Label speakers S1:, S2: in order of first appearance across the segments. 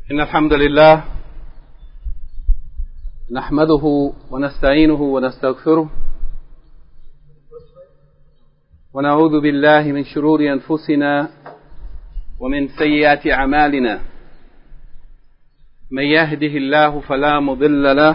S1: إن الحمد لله نحمده ونستعينه ونستغفره ونعوذ بالله من شرور أنفسنا ومن سيئات أعمالنا من يهده الله فلا مضل له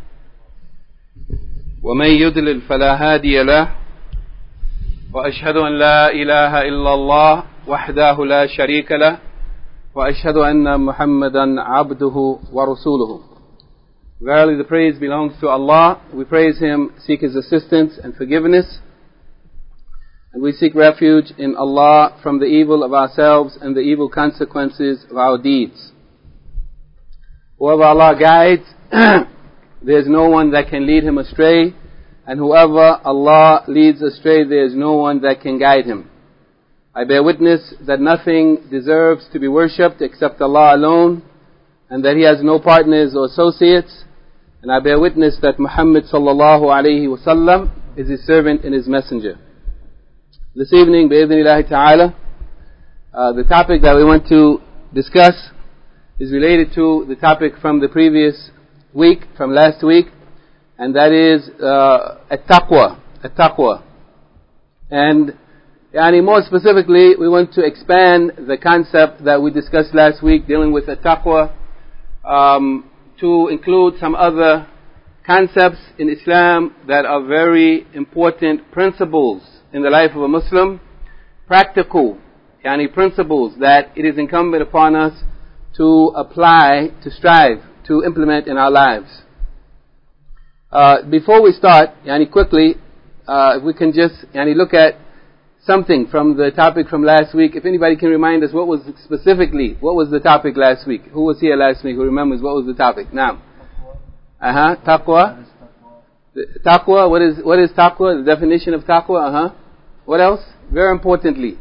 S1: ومن يضلل فلا هادي له وأشهد أن لا إله إلا الله وحده لا شريك له وأشهد أن محمدا عبده ورسوله. Verily the praise belongs to Allah. We praise Him, seek His assistance and forgiveness, and we seek refuge in Allah from the evil of ourselves and the evil consequences of our deeds. Whoever Allah guides, there is no one that can lead him astray, and whoever Allah leads astray, there is no one that can guide him. I bear witness that nothing deserves to be worshipped except Allah alone, and that He has no partners or associates. And I bear witness that Muhammad sallallahu alayhi wa sallam is His servant and His messenger. This evening, bi'idhnillahi ta'ala, the topic that we want to discuss is related to the topic from the previous week, from last week, and that is at-taqwa. At-taqwa. And more specifically, we want to expand the concept that we discussed last week dealing with at-taqwa to include some other concepts in Islam that are very important principles in the life of a Muslim, practical principles that it is incumbent upon us to apply, to strive, to implement in our lives. Before we start, quickly, if we can just look at something from the topic from last week. If anybody can remind us what was the topic last week? Who was here last week who remembers what was the topic? Now. Taqwa. Taqwa, what is taqwa? The definition of taqwa, What else? Very importantly,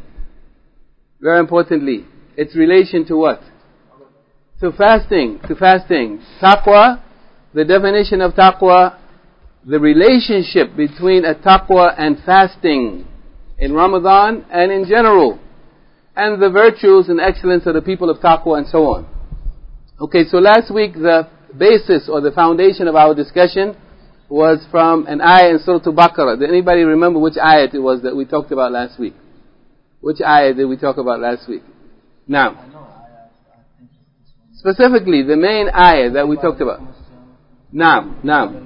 S1: its relation to what? To fasting. Taqwa, the definition of taqwa, the relationship between a taqwa and fasting in Ramadan and in general, and the virtues and excellence of the people of taqwa and so on. Okay, so last week the basis or the foundation of our discussion was from an ayah in Surah Al-Baqarah. Did anybody remember which ayat it was that we talked about last week? Which ayah did we talk about last week? Now, specifically the main ayah that we talked about. Naam.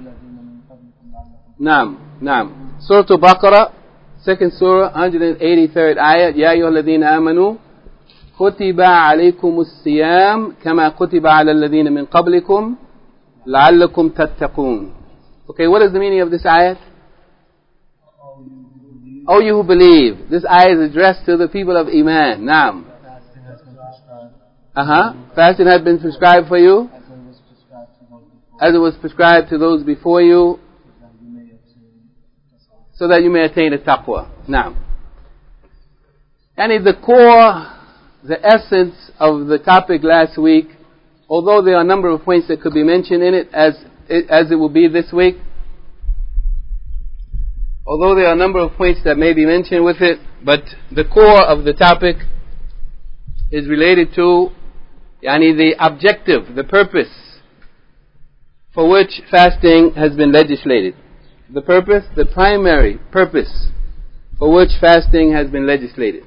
S1: Surah Al-Baqarah, second surah, 183rd ayah. Ya ayyuhalladhina amanu kutiba alaykumus siyam kama kutiba ala alladhina min qablikum la'allakum tattaqun. Okay, what is the meaning of this ayat? Oh, you who believe. This ayah is addressed to the people of Iman. Naam. Fasting had been prescribed for you as it was prescribed to those before you, so that you may attain the taqwa. Now, the core, the essence of the topic last week, although there are a number of points that could be mentioned in it, as it will be this week, although there are a number of points that may be mentioned with it, but the core of the topic is related to the objective, the purpose for which fasting has been legislated. The purpose, the primary purpose for which fasting has been legislated.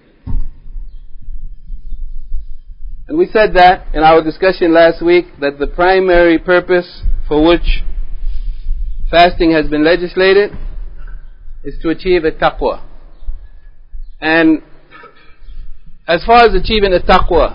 S1: And we said that in our discussion last week, that the primary purpose for which fasting has been legislated is to achieve a taqwa. And as far as achieving a taqwa,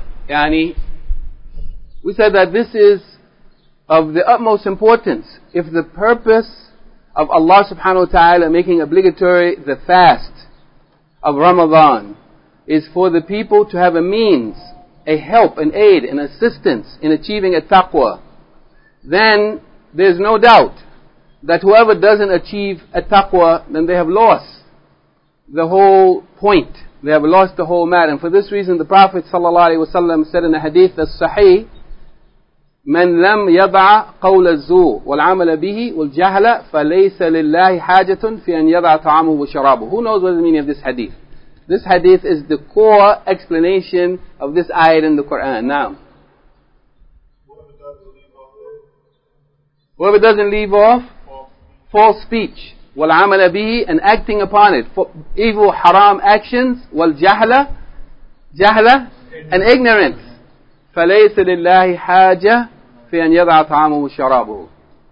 S1: we said that this is of the utmost importance. If the purpose of Allah subhanahu wa ta'ala making obligatory the fast of Ramadan is for the people to have a means, a help, an aid, an assistance in achieving a taqwa, then there's no doubt that whoever doesn't achieve a taqwa, then they have lost the whole point. They have lost the whole matter. And for this reason the Prophet ﷺ said in a hadith that's sahih, من لم يضع قول الزور والعمل به والجهل فليس لله حاجة في أن يضع طعامه وشرابه. Who knows what is the meaning of this hadith? This hadith is the core explanation of this ayat in the Quran. Now, Whoever doesn't leave off false speech, وَالْعَمَلَ بِهِ, and acting upon it, evil haram actions, وَالْجَهْلَ, jahla, and ignorance. فَلَيْسَ لِلَّهِ حَاجَةٌ فِي أَنْ يَضَعَ طَعَامَهُ وَشَرَابَهُ.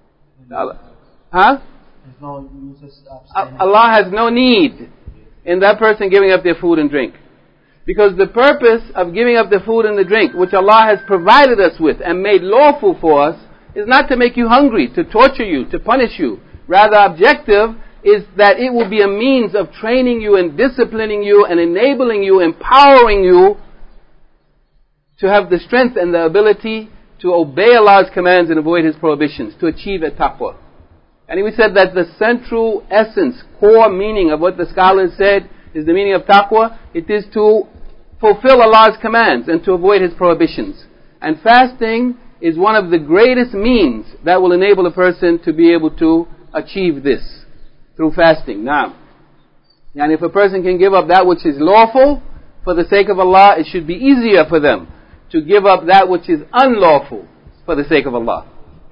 S1: Allah has no need in that person giving up their food and drink. Because the purpose of giving up the food and the drink, which Allah has provided us with and made lawful for us, is not to make you hungry, to torture you, to punish you. Rather, objective is that it will be a means of training you and disciplining you and enabling you, empowering you to have the strength and the ability to obey Allah's commands and avoid His prohibitions, to achieve at-taqwa. And we said that the central essence, core meaning of what the scholars said is the meaning of taqwa. It is to fulfill Allah's commands and to avoid His prohibitions. And fasting is one of the greatest means that will enable a person to be able to achieve this through fasting. Now, and if a person can give up that which is lawful for the sake of Allah, it should be easier for them to give up that which is unlawful for the sake of Allah.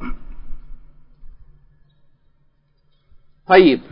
S1: Tayyib.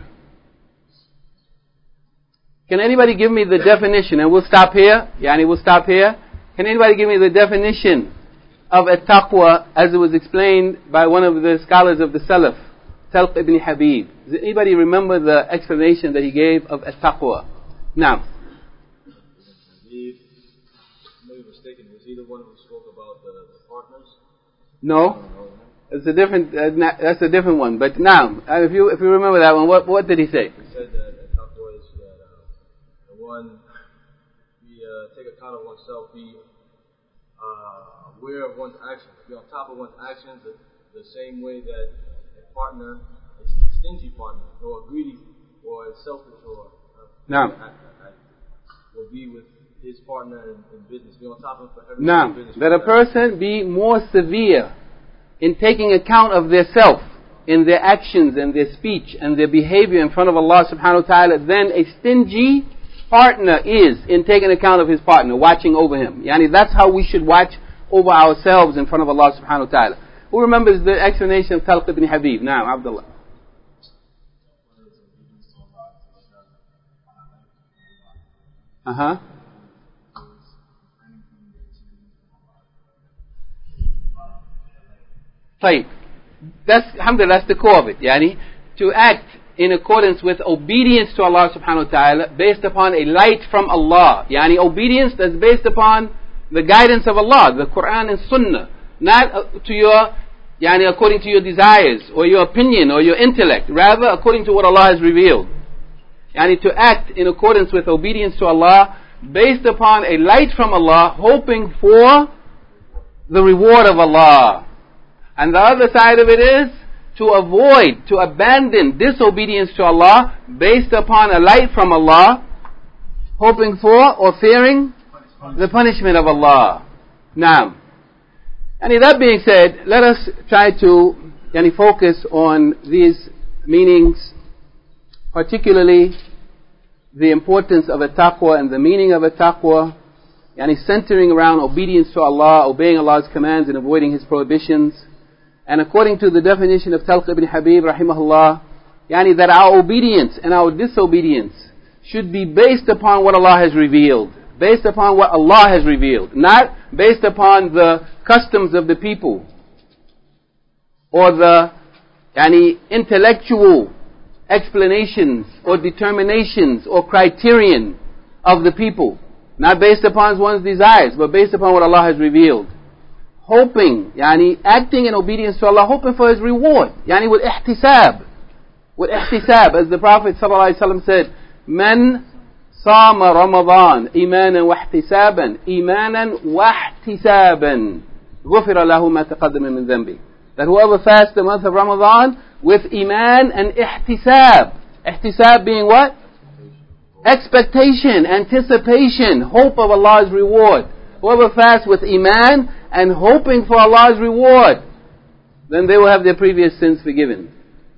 S1: Can anybody give me the definition? And we'll stop here. We'll stop here. Can anybody give me the definition of at-taqwa as it was explained by one of the scholars of the Salaf, Talq ibn Habib? Does anybody remember the explanation that he gave of at-taqwa? Now.
S2: If I'm not mistaken, was he the one who spoke about the partners?
S1: No. It's a different. That's a different one. But now, if you remember that one, what did he say?
S2: He said that at-taqwa is that one, take account of oneself, be aware of one's actions, be on top of one's actions the same way that a partner, a stingy partner, or a greedy, or a selfish, or will be with his partner in business. Be on top of everything in business.
S1: That a person be more severe in taking account of their self, in their actions and their speech and their behavior in front of Allah subhanahu wa ta'ala than a stingy partner is in taking account of his partner, watching over him. That's how we should watch over ourselves in front of Allah subhanahu wa ta'ala. Who remembers the explanation of Talq ibn Habib? Now, Abdullah. That's, alhamdulillah, that's the core of it. To act in accordance with obedience to Allah subhanahu wa ta'ala based upon a light from Allah. Obedience that's based upon the guidance of Allah, the Quran and Sunnah. Not to your, according to your desires or your opinion or your intellect. Rather, according to what Allah has revealed. To act in accordance with obedience to Allah based upon a light from Allah, hoping for the reward of Allah. And the other side of it is to avoid, to abandon disobedience to Allah based upon a light from Allah, hoping for or fearing the punishment of Allah. Now, that being said, let us try to focus on these meanings, particularly the importance of at-taqwa and the meaning of at-taqwa, centering around obedience to Allah, obeying Allah's commands and avoiding His prohibitions. And according to the definition of Talq ibn Habib rahimahullah, that our obedience and our disobedience should be based upon what Allah has revealed. Based upon what Allah has revealed. Not based upon the customs of the people. Or the intellectual explanations or determinations or criterion of the people. Not based upon one's desires, but based upon what Allah has revealed. Hoping, acting in obedience to Allah, hoping for His reward. With ihtisab. With ihtisab, as the Prophet ﷺ said, Man sama Ramadan imanan wa ihtisaban, imanan wa ihtisaban, ghufira lahu ma taqaddama min dhanbi. That whoever fasts the month of Ramadan with iman and ihtisab. Ihtisab being what? Expectation, anticipation, hope of Allah's reward. Whoever fasts with iman and hoping for Allah's reward, then they will have their previous sins forgiven.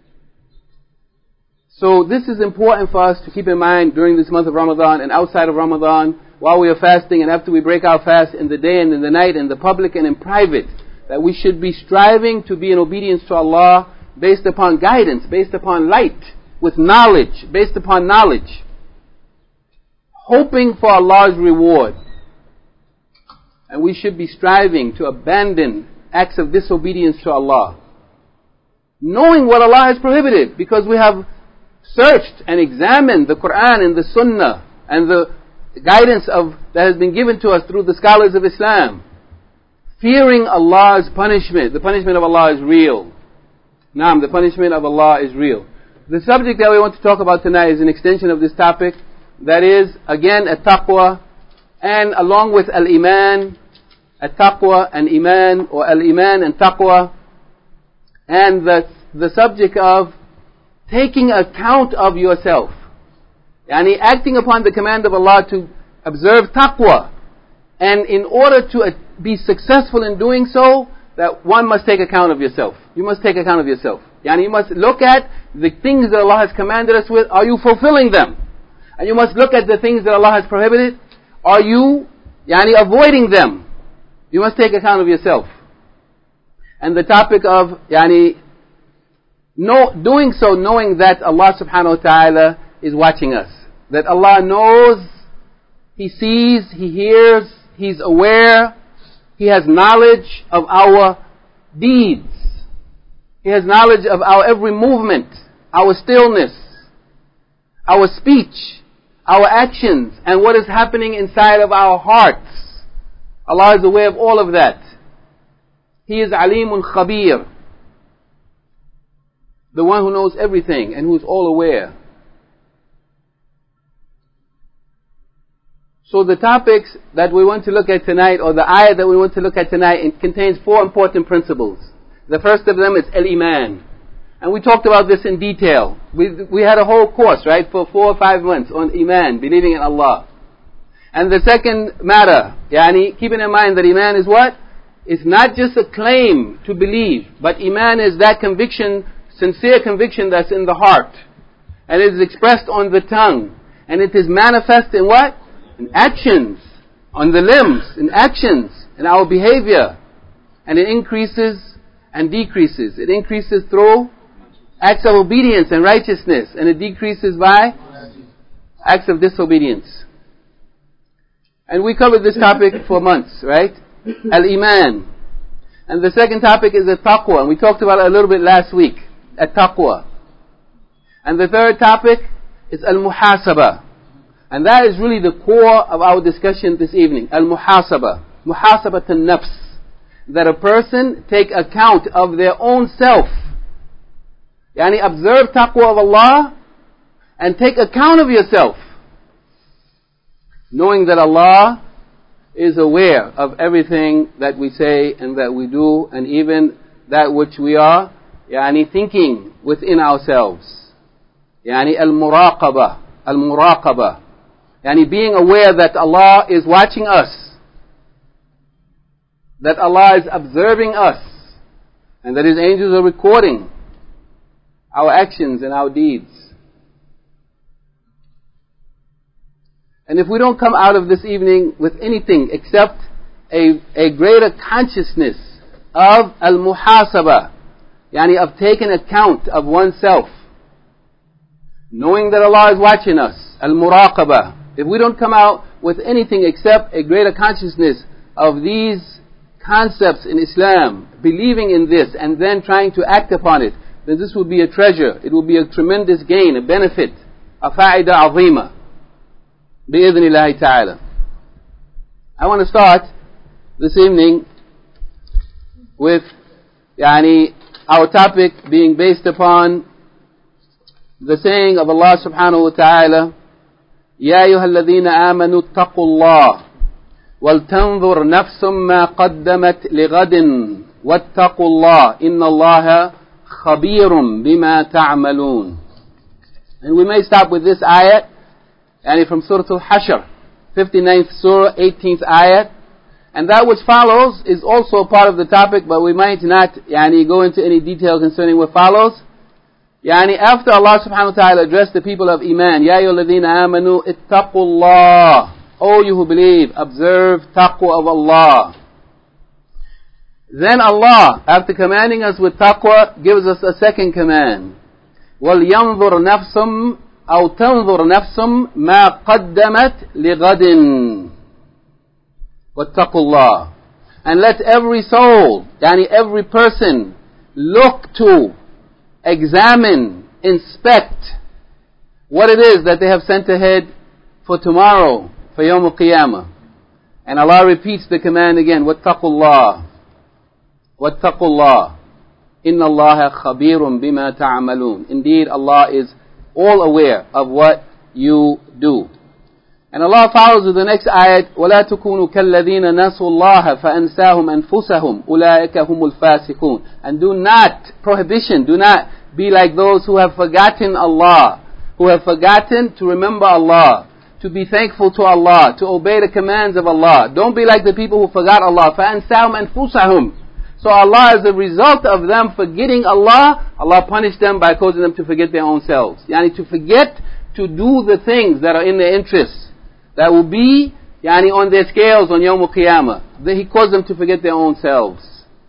S1: So this is important for us to keep in mind during this month of Ramadan and outside of Ramadan, while we are fasting and after we break our fast, in the day and in the night, in the public and in private, that we should be striving to be in obedience to Allah based upon guidance, based upon light, with knowledge, based upon knowledge, hoping for Allah's reward. And we should be striving to abandon acts of disobedience to Allah, knowing what Allah has prohibited, because we have searched and examined the Quran and the Sunnah and the guidance that has been given to us through the scholars of Islam. Fearing Allah's punishment. The punishment of Allah is real. Naam, the punishment of Allah is real. The subject that we want to talk about tonight is an extension of this topic. That is, again, at-taqwa, and along with al-iman, at-taqwa and iman, or al-iman and taqwa, and the subject of taking account of yourself. Yani acting upon the command of Allah to observe taqwa. And in order to be successful in doing so, that one must take account of yourself. You must take account of yourself. Yani you must look at the things that Allah has commanded us with. Are you fulfilling them? And you must look at the things that Allah has prohibited. Are you avoiding them? You must take account of yourself. And the topic of doing so, knowing that Allah subhanahu wa ta'ala is watching us. That Allah knows, He sees, He hears, He's aware, He has knowledge of our deeds. He has knowledge of our every movement, our stillness, our speech, our actions, and what is happening inside of our hearts. Allah is aware of all of that. He is Alimun Khabir, the one who knows everything and who is all aware. So the topics that we want to look at tonight, or the ayah that we want to look at tonight, it contains 4 important principles. The first of them is al-iman. And we talked about this in detail. We had a whole course, right, for 4 or 5 months on iman, believing in Allah. And the second matter, keeping in mind that iman is what? It's not just a claim to believe, but iman is that conviction, sincere conviction that's in the heart. And it is expressed on the tongue. And it is manifest in what? In actions, on the limbs, in actions, in our behavior. And it increases and decreases. It increases through acts of obedience and righteousness, and it decreases by acts of disobedience. And we covered this topic for months, right? Al-iman. And the second topic is at-taqwa, and we talked about it a little bit last week. At-taqwa. And the third topic is al-muhasaba. And that is really the core of our discussion this evening. Al-muhasaba. Muhasabat al-nafs. That a person take account of their own self. Observe taqwa of Allah and take account of yourself. Knowing that Allah is aware of everything that we say and that we do, and even that which we are thinking within ourselves. Al-muraqaba. Al-muraqaba. Being aware that Allah is watching us, that Allah is observing us, and that His angels are recording our actions and our deeds. And if we don't come out of this evening with anything except a greater consciousness of al-muhasaba, of taking account of oneself, knowing that Allah is watching us, al-muraqaba. If we don't come out with anything except a greater consciousness of these concepts in Islam, believing in this and then trying to act upon it, then this will be a treasure. It will be a tremendous gain, a benefit, a fa'ida azima. Bi-idhnillahi ta'ala. I want to start this evening with our topic being based upon the saying of Allah subhanahu wa ta'ala, يا أيها الذين آمنوا اتقوا الله ولتنظر نفس ما قدمت لغد واتقوا الله إن الله خبير بما تعملون. And we may start with this ayat, from Surah Al-Hashr, 59th Surah, 18th ayat. And that which follows is also a part of the topic, but we might not go into any detail concerning what follows. After Allah subhanahu wa ta'ala addressed the people of Iman, Ya ayyuhalladhina amanu ittaqullah. O you who believe, observe taqwa of Allah. Then Allah, after commanding us with taqwa, gives us a second command. وَلْيَنظُرْ نَفْسٌ أَوْ تَنظُرْ نَفْسٌ مَا قَدَّمَتْ لِغَدٍ وَاتَّقُوا اللَّهِ. And let every soul, yani every person, look to, examine, inspect what it is that they have sent ahead for tomorrow, for Yawm al-Qiyamah. And Allah repeats the command again, وَاتَّقُوا اللَّهِ وَاتَّقُوا اللَّهِ إِنَّ اللَّهَ خَبِيرٌ بِمَا تَعْمَلُونَ. Indeed, Allah is all aware of what you do. And Allah follows with the next ayat, وَلَا تَكُونُوا كَالَّذِينَ نَسُوا اللَّهَ فَأَنْسَاهُمْ أَنفُسَهُمْ أُولَٰئِكَ هُمُ الْفَاسِقُونَ. And do not be like those who have forgotten Allah, who have forgotten to remember Allah, to be thankful to Allah, to obey the commands of Allah. Don't be like the people who forgot Allah. فَأَنْسَاهُمْ أَنفُسَهُمْ. So Allah, as a result of them forgetting Allah, Allah punished them by causing them to forget their own selves. Yani to forget to do the things that are in their interests, that will be on their scales on Yawm al-Qiyamah. He caused them to forget their own selves.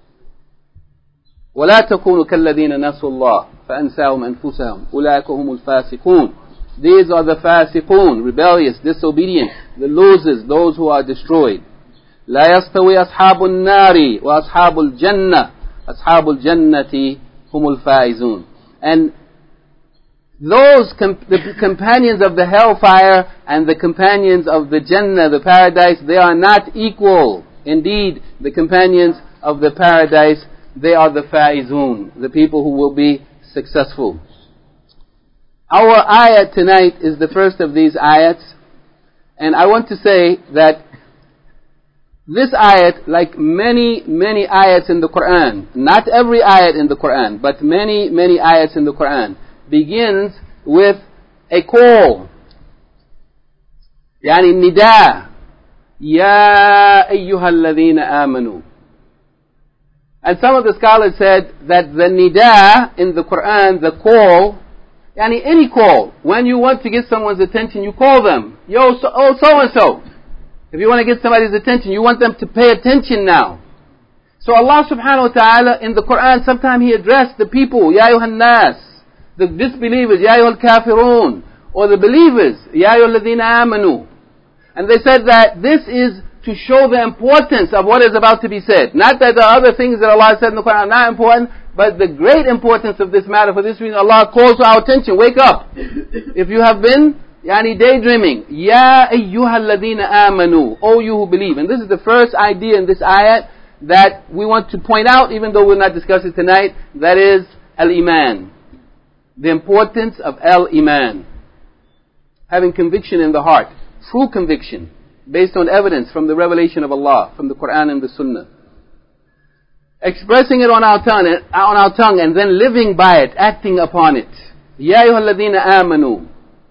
S1: وَلَا تَكُونُوا كَالَّذِينَ نَسُوا اللَّهَ فَأَنْسَاهُمْ أَنفُسَهُمْ أُولَٰئِكَ هُمُ الْفَاسِقُونَ. These are the fasiqun, rebellious, disobedient, the losers, those who are destroyed. لا يستوي أصحاب النار وأصحاب الجنة أصحاب الجنة هم الفائزون. And those the companions of the hellfire and the companions of the Jannah, the paradise, they are not equal. Indeed, the companions of the paradise, they are the faizun, the people who will be successful. Our ayat tonight is the first of these ayats, and I want to say that this ayat, like many ayats in the Quran, not every ayat in the Quran, but many ayats in the Quran, begins with a call. Yani nida. Ya ayyuhal ladhina amanu. And some of the scholars said that the nida in the Quran, the call, yani any call, when you want to get someone's attention, you call them. Yo, so and so. If you want to get somebody's attention, you want them to pay attention now. So Allah subhanahu wa ta'ala in the Quran, sometimes He addressed the people, Ya ayyuhan nas, the disbelievers, Ya ayyuhal kafirun, or the believers, Ya ayyuhal ladhina amanu. And they said that this is to show the importance of what is about to be said. Not that the other things that Allah said in the Quran are not important, but the great importance of this matter. For this reason, Allah calls to our attention, wake up. If you have been daydreaming, Ya ayyuhal ladhina amanu, O you who believe. And this is the first idea in this ayat that we want to point out, even though we'll not discuss it tonight. That is al-iman, the importance of al-iman, having conviction in the heart, true conviction, based on evidence from the revelation of Allah, from the Quran and the Sunnah, expressing it on our tongue, and then living by it, acting upon it. Ya ayyuhal ladhina amanu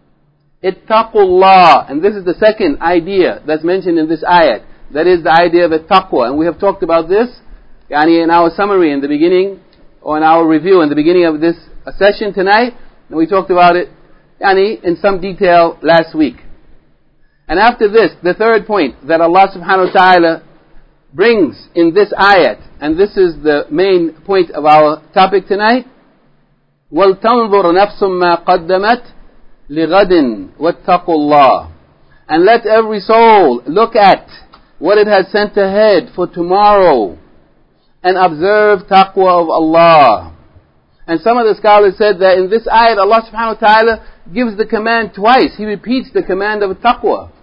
S1: ittaqullah. And this is the second idea that's mentioned in this ayat. That is the idea of taqwa. And we have talked about this in our summary in the beginning, or in our review in the beginning of this session tonight. And we talked about it in some detail last week. And after this, the third point that Allah subhanahu wa ta'ala brings in this ayat, and this is the main point of our topic tonight, وَلْتَنْظُرْ نَفْسٌ مَا قَدَّمَتْ لِغَدٍ وَاتَّقُوا اللَّهِ. And let every soul look at what it has sent ahead for tomorrow, and observe taqwa of Allah. And some of the scholars said that in this ayat, Allah subhanahu wa ta'ala gives the command twice. He repeats the command of taqwa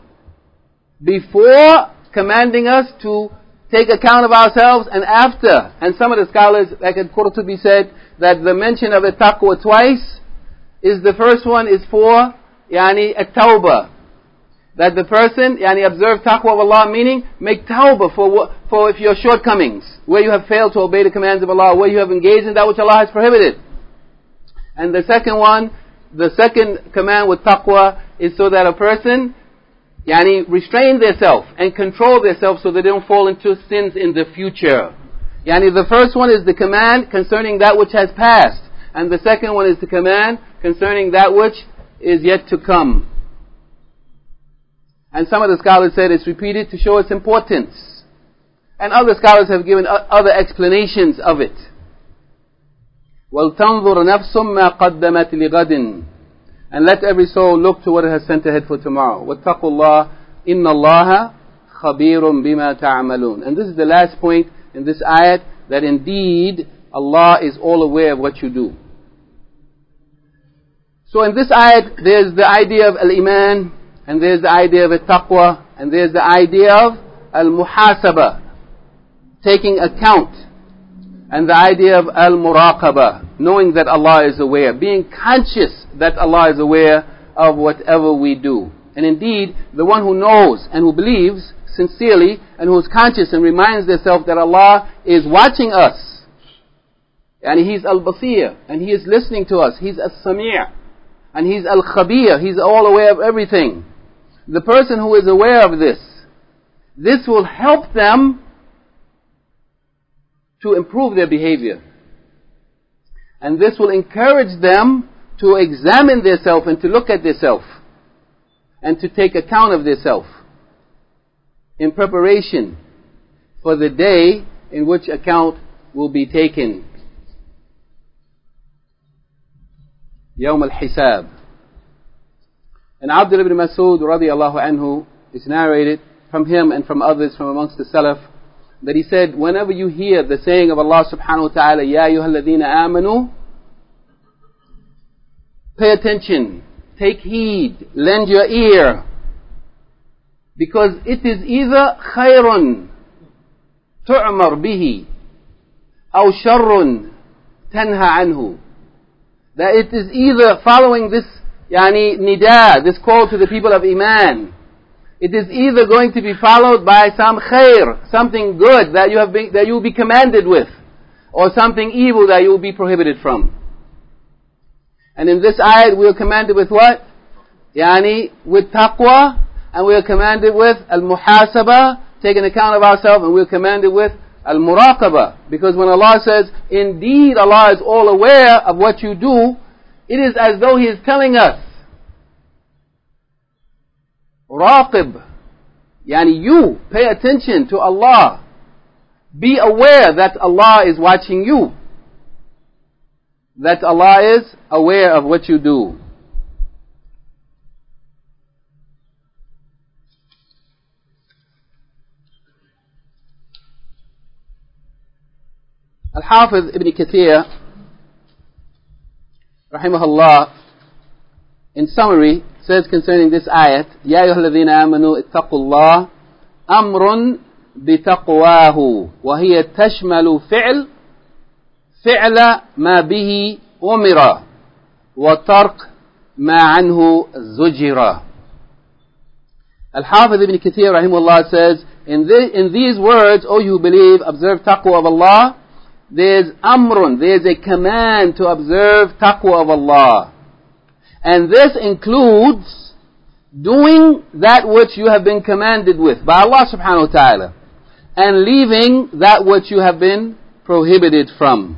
S1: before commanding us to take account of ourselves, and after. And some of the scholars, like Al-Qurtubi said, that the mention of taqwa twice is, the first one is for at-tawbah, that the person observe taqwa of Allah, meaning make tawbah for your shortcomings, where you have failed to obey the commands of Allah, where you have engaged in that which Allah has prohibited. And the second one, the second command with taqwa, is so that a person restrain themselves and control themselves so they don't fall into sins in the future. The first one is the command concerning that which has passed, and the second one is the command concerning that which is yet to come. And some of the scholars said it's repeated to show its importance. And other scholars have given other explanations of it. وَلْتَنْظُرْ نَفْسٌ مَا قَدَّمَتْ لِغَدٍ. And let every soul look to what it has sent ahead for tomorrow. وَاتَّقُوا اللَّهَ إِنَّ اللَّهَ خَبِيرٌ بِمَا تَعْمَلُونَ. And this is the last point in this ayat, that indeed Allah is all aware of what you do. So in this ayat, there's the idea of al-iman, and there's the idea of al-taqwa, and there's the idea of al-muhasaba, taking account, and the idea of al-muraqaba, knowing that Allah is aware, being conscious that Allah is aware of whatever we do. And indeed, the one who knows and who believes sincerely and who is conscious and reminds themselves that Allah is watching us, and He's al-basir, and He is listening to us, He's al-sami', and He's al-khabir, He's all aware of everything. The person who is aware of this will help them to improve their behavior. And this will encourage them to examine themselves and to look at themselves and to take account of themselves in preparation for the day in which account will be taken. يوم الحساب. And Abdullah ibn Mas'ud radiyallahu anhu, is narrated from him and from others from amongst the Salaf, that he said, whenever you hear the saying of Allah subhanahu wa ta'ala, Ya ayyuhalladhina amanu, pay attention, take heed, lend your ear, because it is either khayrun tu'mar bihi aw sharrun tanha anhu, that it is either following this nida, this call to the people of Iman, it is either going to be followed by some khair, something good that you will be commanded with, or something evil that you will be prohibited from. And in this ayat we are commanded with what? With taqwa, and we are commanded with al-muhasaba, taking account of ourselves, and we are commanded with al-muraqaba. Because when Allah says, indeed Allah is all aware of what you do, it is as though He is telling us, Raqib, you pay attention to Allah. Be aware that Allah is watching you. That Allah is aware of what you do. Al-Hafiz Ibn Kathir, rahimahullah, in summary, says concerning this ayat, Ya ayyuhalladhina amanu ittaqullah amrun bitaqwahu wa hiya tashmalu fi'la ma bihi umira wa tark ma anhu zujira. Al-Hafiz Ibn Kathir rahimahullah says, in these words, O you who believe, observe taqwa of Allah, there's amrun, there's a command to observe taqwa of Allah. And this includes doing that which you have been commanded with by Allah subhanahu wa ta'ala, and leaving that which you have been prohibited from.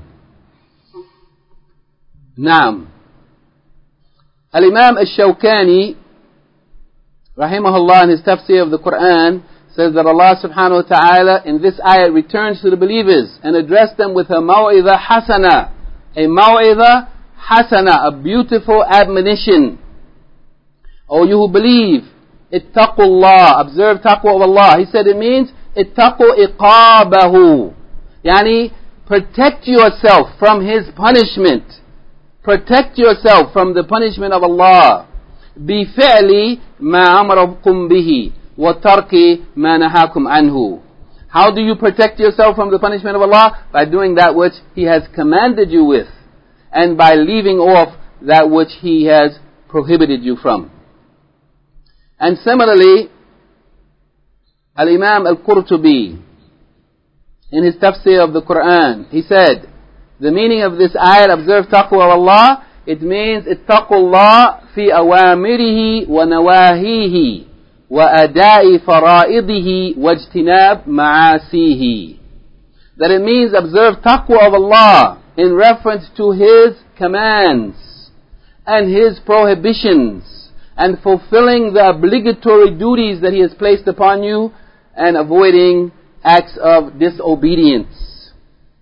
S1: Naam. Al-Imam al-Shawkani, rahimahullah, in his tafsir of the Quran, says that Allah subhanahu wa ta'ala in this ayat returns to the believers and addressed them with a maw'idha hasana. A maw'idha hasana, a beautiful admonition. O you who believe, ittaqullah, observe taqwa of Allah. He said it means ittaqu iqabahu. Protect yourself from His punishment. Protect yourself from the punishment of Allah. Bifi'li ma amarakum bihi wa tarki ma nahakum anhu. How do you protect yourself from the punishment of Allah? By doing that which He has commanded you with, and by leaving off that which He has prohibited you from. And similarly, Al-Imam Al-Qurtubi, in his tafsir of the Quran, he said, the meaning of this ayat, observe taqwa of Allah, it means ittaqullah fi awamirihi wa nawahihi wa adai fara'idihi wa ijtinab ma'asihi. That it means observe taqwa of Allah in reference to His commands and His prohibitions, and fulfilling the obligatory duties that He has placed upon you, and avoiding acts of disobedience.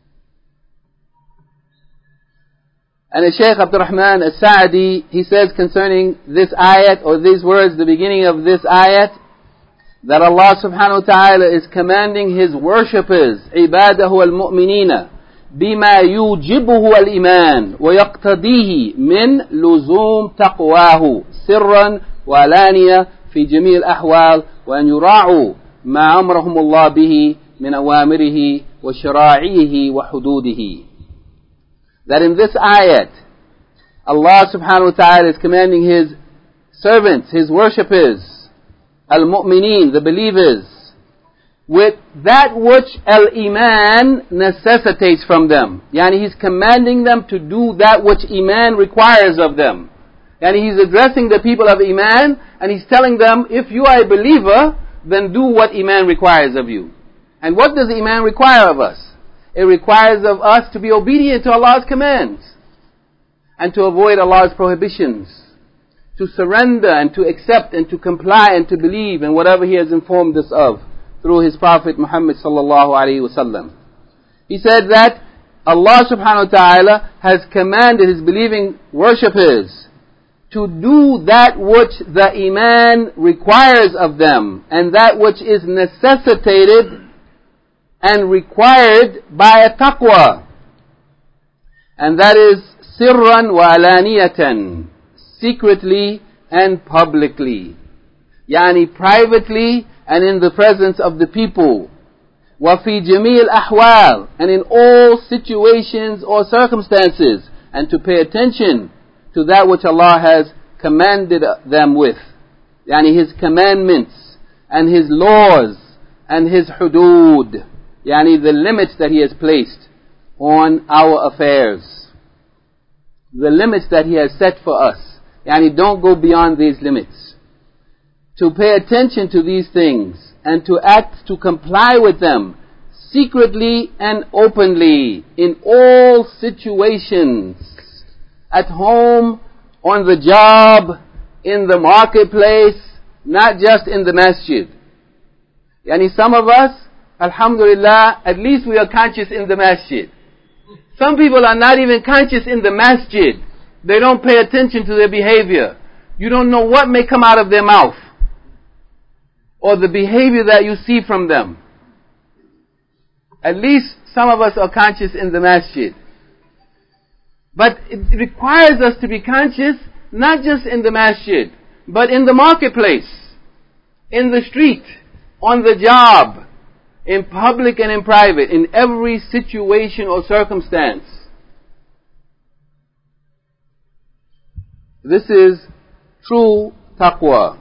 S1: And the Shaykh Abdul Rahman As-Sa'di, he says concerning this ayat, or these words, the beginning of this ayat, that Allah subhanahu wa ta'ala is commanding His worshippers, عباده المؤمنين, بما يوجبه الإيمان ويقتضيه من لزوم تقواه سرا وعلانية في جميع الأحوال وأن يراعوا ما أمرهم الله به من أوامره وشرائعه وحدوده. That in this ayat, Allah subhanahu wa ta'ala is commanding His servants, His worshippers, al-mu'mineen, the believers, with that which al-iman necessitates from them. Yani He's commanding them to do that which iman requires of them. Yani He's addressing the people of iman, and He's telling them, if you are a believer, then do what iman requires of you. And what does iman require of us? It requires of us to be obedient to Allah's commands, and to avoid Allah's prohibitions, to surrender and to accept and to comply and to believe in whatever He has informed us of through His Prophet Muhammad sallallahu alaihi wasallam. He said that Allah subhanahu wa ta'ala has commanded His believing worshippers to do that which the iman requires of them, and that which is necessitated and required by a taqwa. And that is sirran wa alaniyatan, secretly and publicly. Yani privately and in the presence of the people. وَفِي جَمِيعِ الْأَحْوَالِ, and in all situations or circumstances. And to pay attention to that which Allah has commanded them with. Yani His commandments and His laws and His hudud. Yani the limits that He has placed on our affairs. The limits that He has set for us. Yani don't go beyond these limits. To pay attention to these things and to act to comply with them secretly and openly in all situations. At home, on the job, in the marketplace, not just in the masjid. Yani some of us, alhamdulillah, at least we are conscious in the masjid. Some people are not even conscious in the masjid. They don't pay attention to their behavior. You don't know what may come out of their mouth, or the behavior that you see from them. At least some of us are conscious in the masjid. But it requires us to be conscious not just in the masjid, but in the marketplace, in the street, on the job, in public and in private, in every situation or circumstance. This is true taqwa.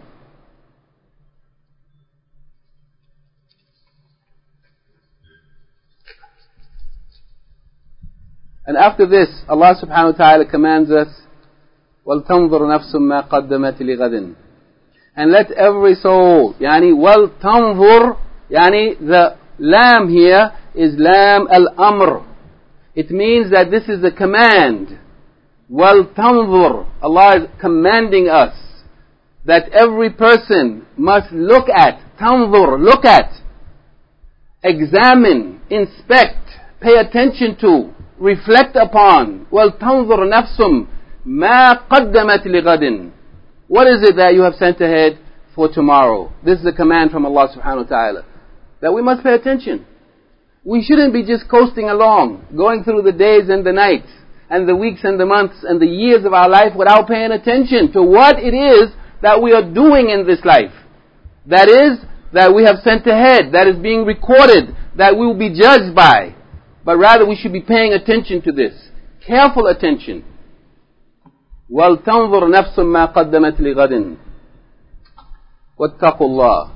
S1: And after this, Allah subhanahu wa ta'ala commands us, وَلْتَنْظُرْ نَفْسٌ مَا قَدَّمَتْ لِغَدٍ. And let every soul, yani وَلْتَنْظُرْ, yani the lam here is lam al-amr. It means that this is a command. وَلْتَنْظُرْ, Allah is commanding us that every person must look at, tanzur, look at, examine, inspect, pay attention to, reflect upon. وَلْتَنْظُرْ نَفْسٌ مَا قَدَّمَتْ لِغَدٍ. What is it that you have sent ahead for tomorrow? This is a command from Allah subhanahu wa ta'ala, that we must pay attention. We shouldn't be just coasting along, going through the days and the nights, and the weeks and the months and the years of our life without paying attention to what it is that we are doing in this life. That is, that we have sent ahead, that is being recorded, that we will be judged by. But rather we should be paying attention to this. Careful attention. وَلْتَنْظُرْ نَفْسٌ مَا قَدَّمَتْ لِغَدٍ وَاتَّقُوا اللَّهِ.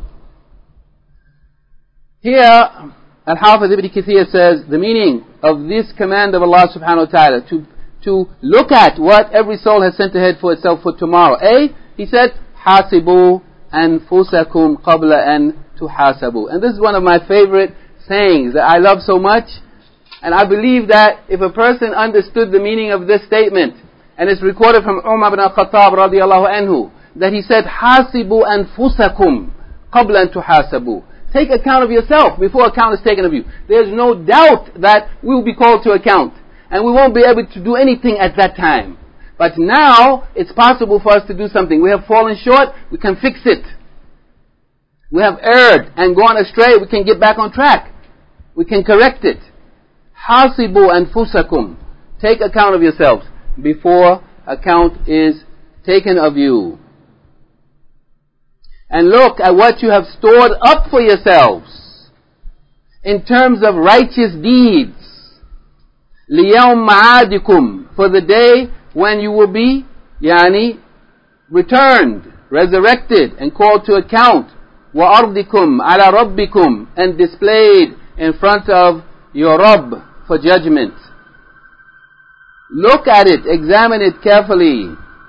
S1: Here, Al-Hafiz Ibn Kathir says, the meaning of this command of Allah subhanahu wa ta'ala, to look at what every soul has sent ahead for itself for tomorrow. He said, حَاسِبُوا أَنفُسَكُمْ قَبْلَ أَن تُحَاسَبُوا. And this is one of my favorite sayings that I love so much. And I believe that if a person understood the meaning of this statement, and it's recorded from Umar ibn al-Khattab radiallahu anhu, that he said, حَاسِبُوا أَنفُسَكُمْ قَبْلَ أَن تُحَاسَبُوا. take account of yourself before account is taken of you. There's no doubt that we will be called to account, and we won't be able to do anything at that time. But now, it's possible for us to do something. We have fallen short, we can fix it. We have erred and gone astray, we can get back on track. We can correct it. Hasibu anfusakum. Take account of yourselves before account is taken of you. And look at what you have stored up for yourselves in terms of righteous deeds. لِيَوْمْ مَعَادِكُمْ, for the day when you will be returned, resurrected and called to account. وَأَرْضِكُمْ عَلَى رَبِّكُمْ, and displayed in front of your Rabb for judgment. Look at it, examine it carefully.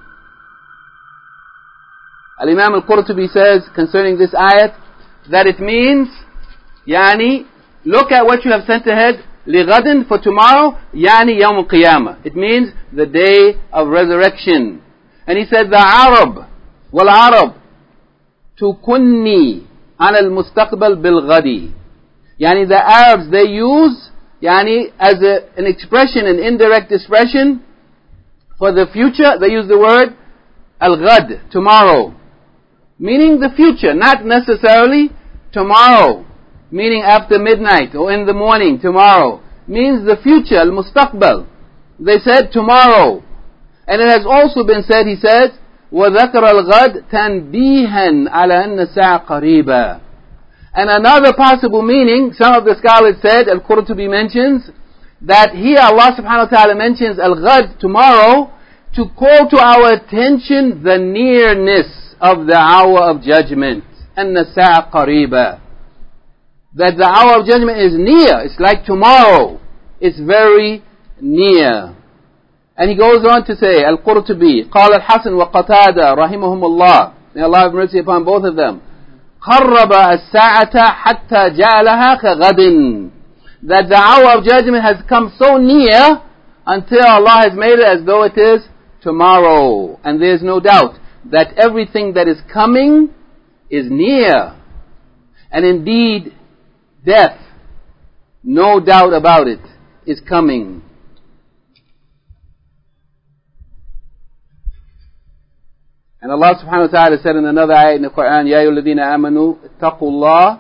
S1: Al-Imam Al-Qurtubi says concerning this ayat that it means, look at what you have sent ahead, لِغَدٍ, for tomorrow, يَوْمُ الْقِيَامَةِ. It means the day of resurrection. And he said, the Arab, وَالْعَرَبْ تُكُنِّي عَلَى الْمُسْتَقْبَلِ بِالْغَدِ. The Arabs, they use, as an expression, an indirect expression for the future, they use the word al-ghad, tomorrow. Meaning the future, not necessarily tomorrow. Meaning after midnight or in the morning, tomorrow. Means the future, al-mustaqbal. They said tomorrow. And it has also been said, he says, وَذَكَرَ الْغَدْ تَنْبِيهًا عَلَى أَنَّ السَّاعَ قَرِيبًا. And another possible meaning, some of the scholars said, Al-Qurtubi mentions, that here Allah subhanahu wa ta'ala mentions al-ghad, tomorrow, to call to our attention the nearness of the hour of judgment. أَنَّ السَّاعَ قَرِيبًا. That the hour of judgment is near. It's like tomorrow. It's very near. And he goes on to say, Al-Qurtubi, قال الحسن وقتادة رحمهم الله, may Allah have mercy upon both of them, قرب الساعة حتى جعلها كغد. That the hour of judgment has come so near until Allah has made it as though it is tomorrow. And there is no doubt that everything that is coming is near. And indeed, death, no doubt about it, is coming. And Allah subhanahu wa ta'ala said in another ayat in the Quran, يَا أَيُّهَا الَّذِينَ آمَنُوا اتَّقُوا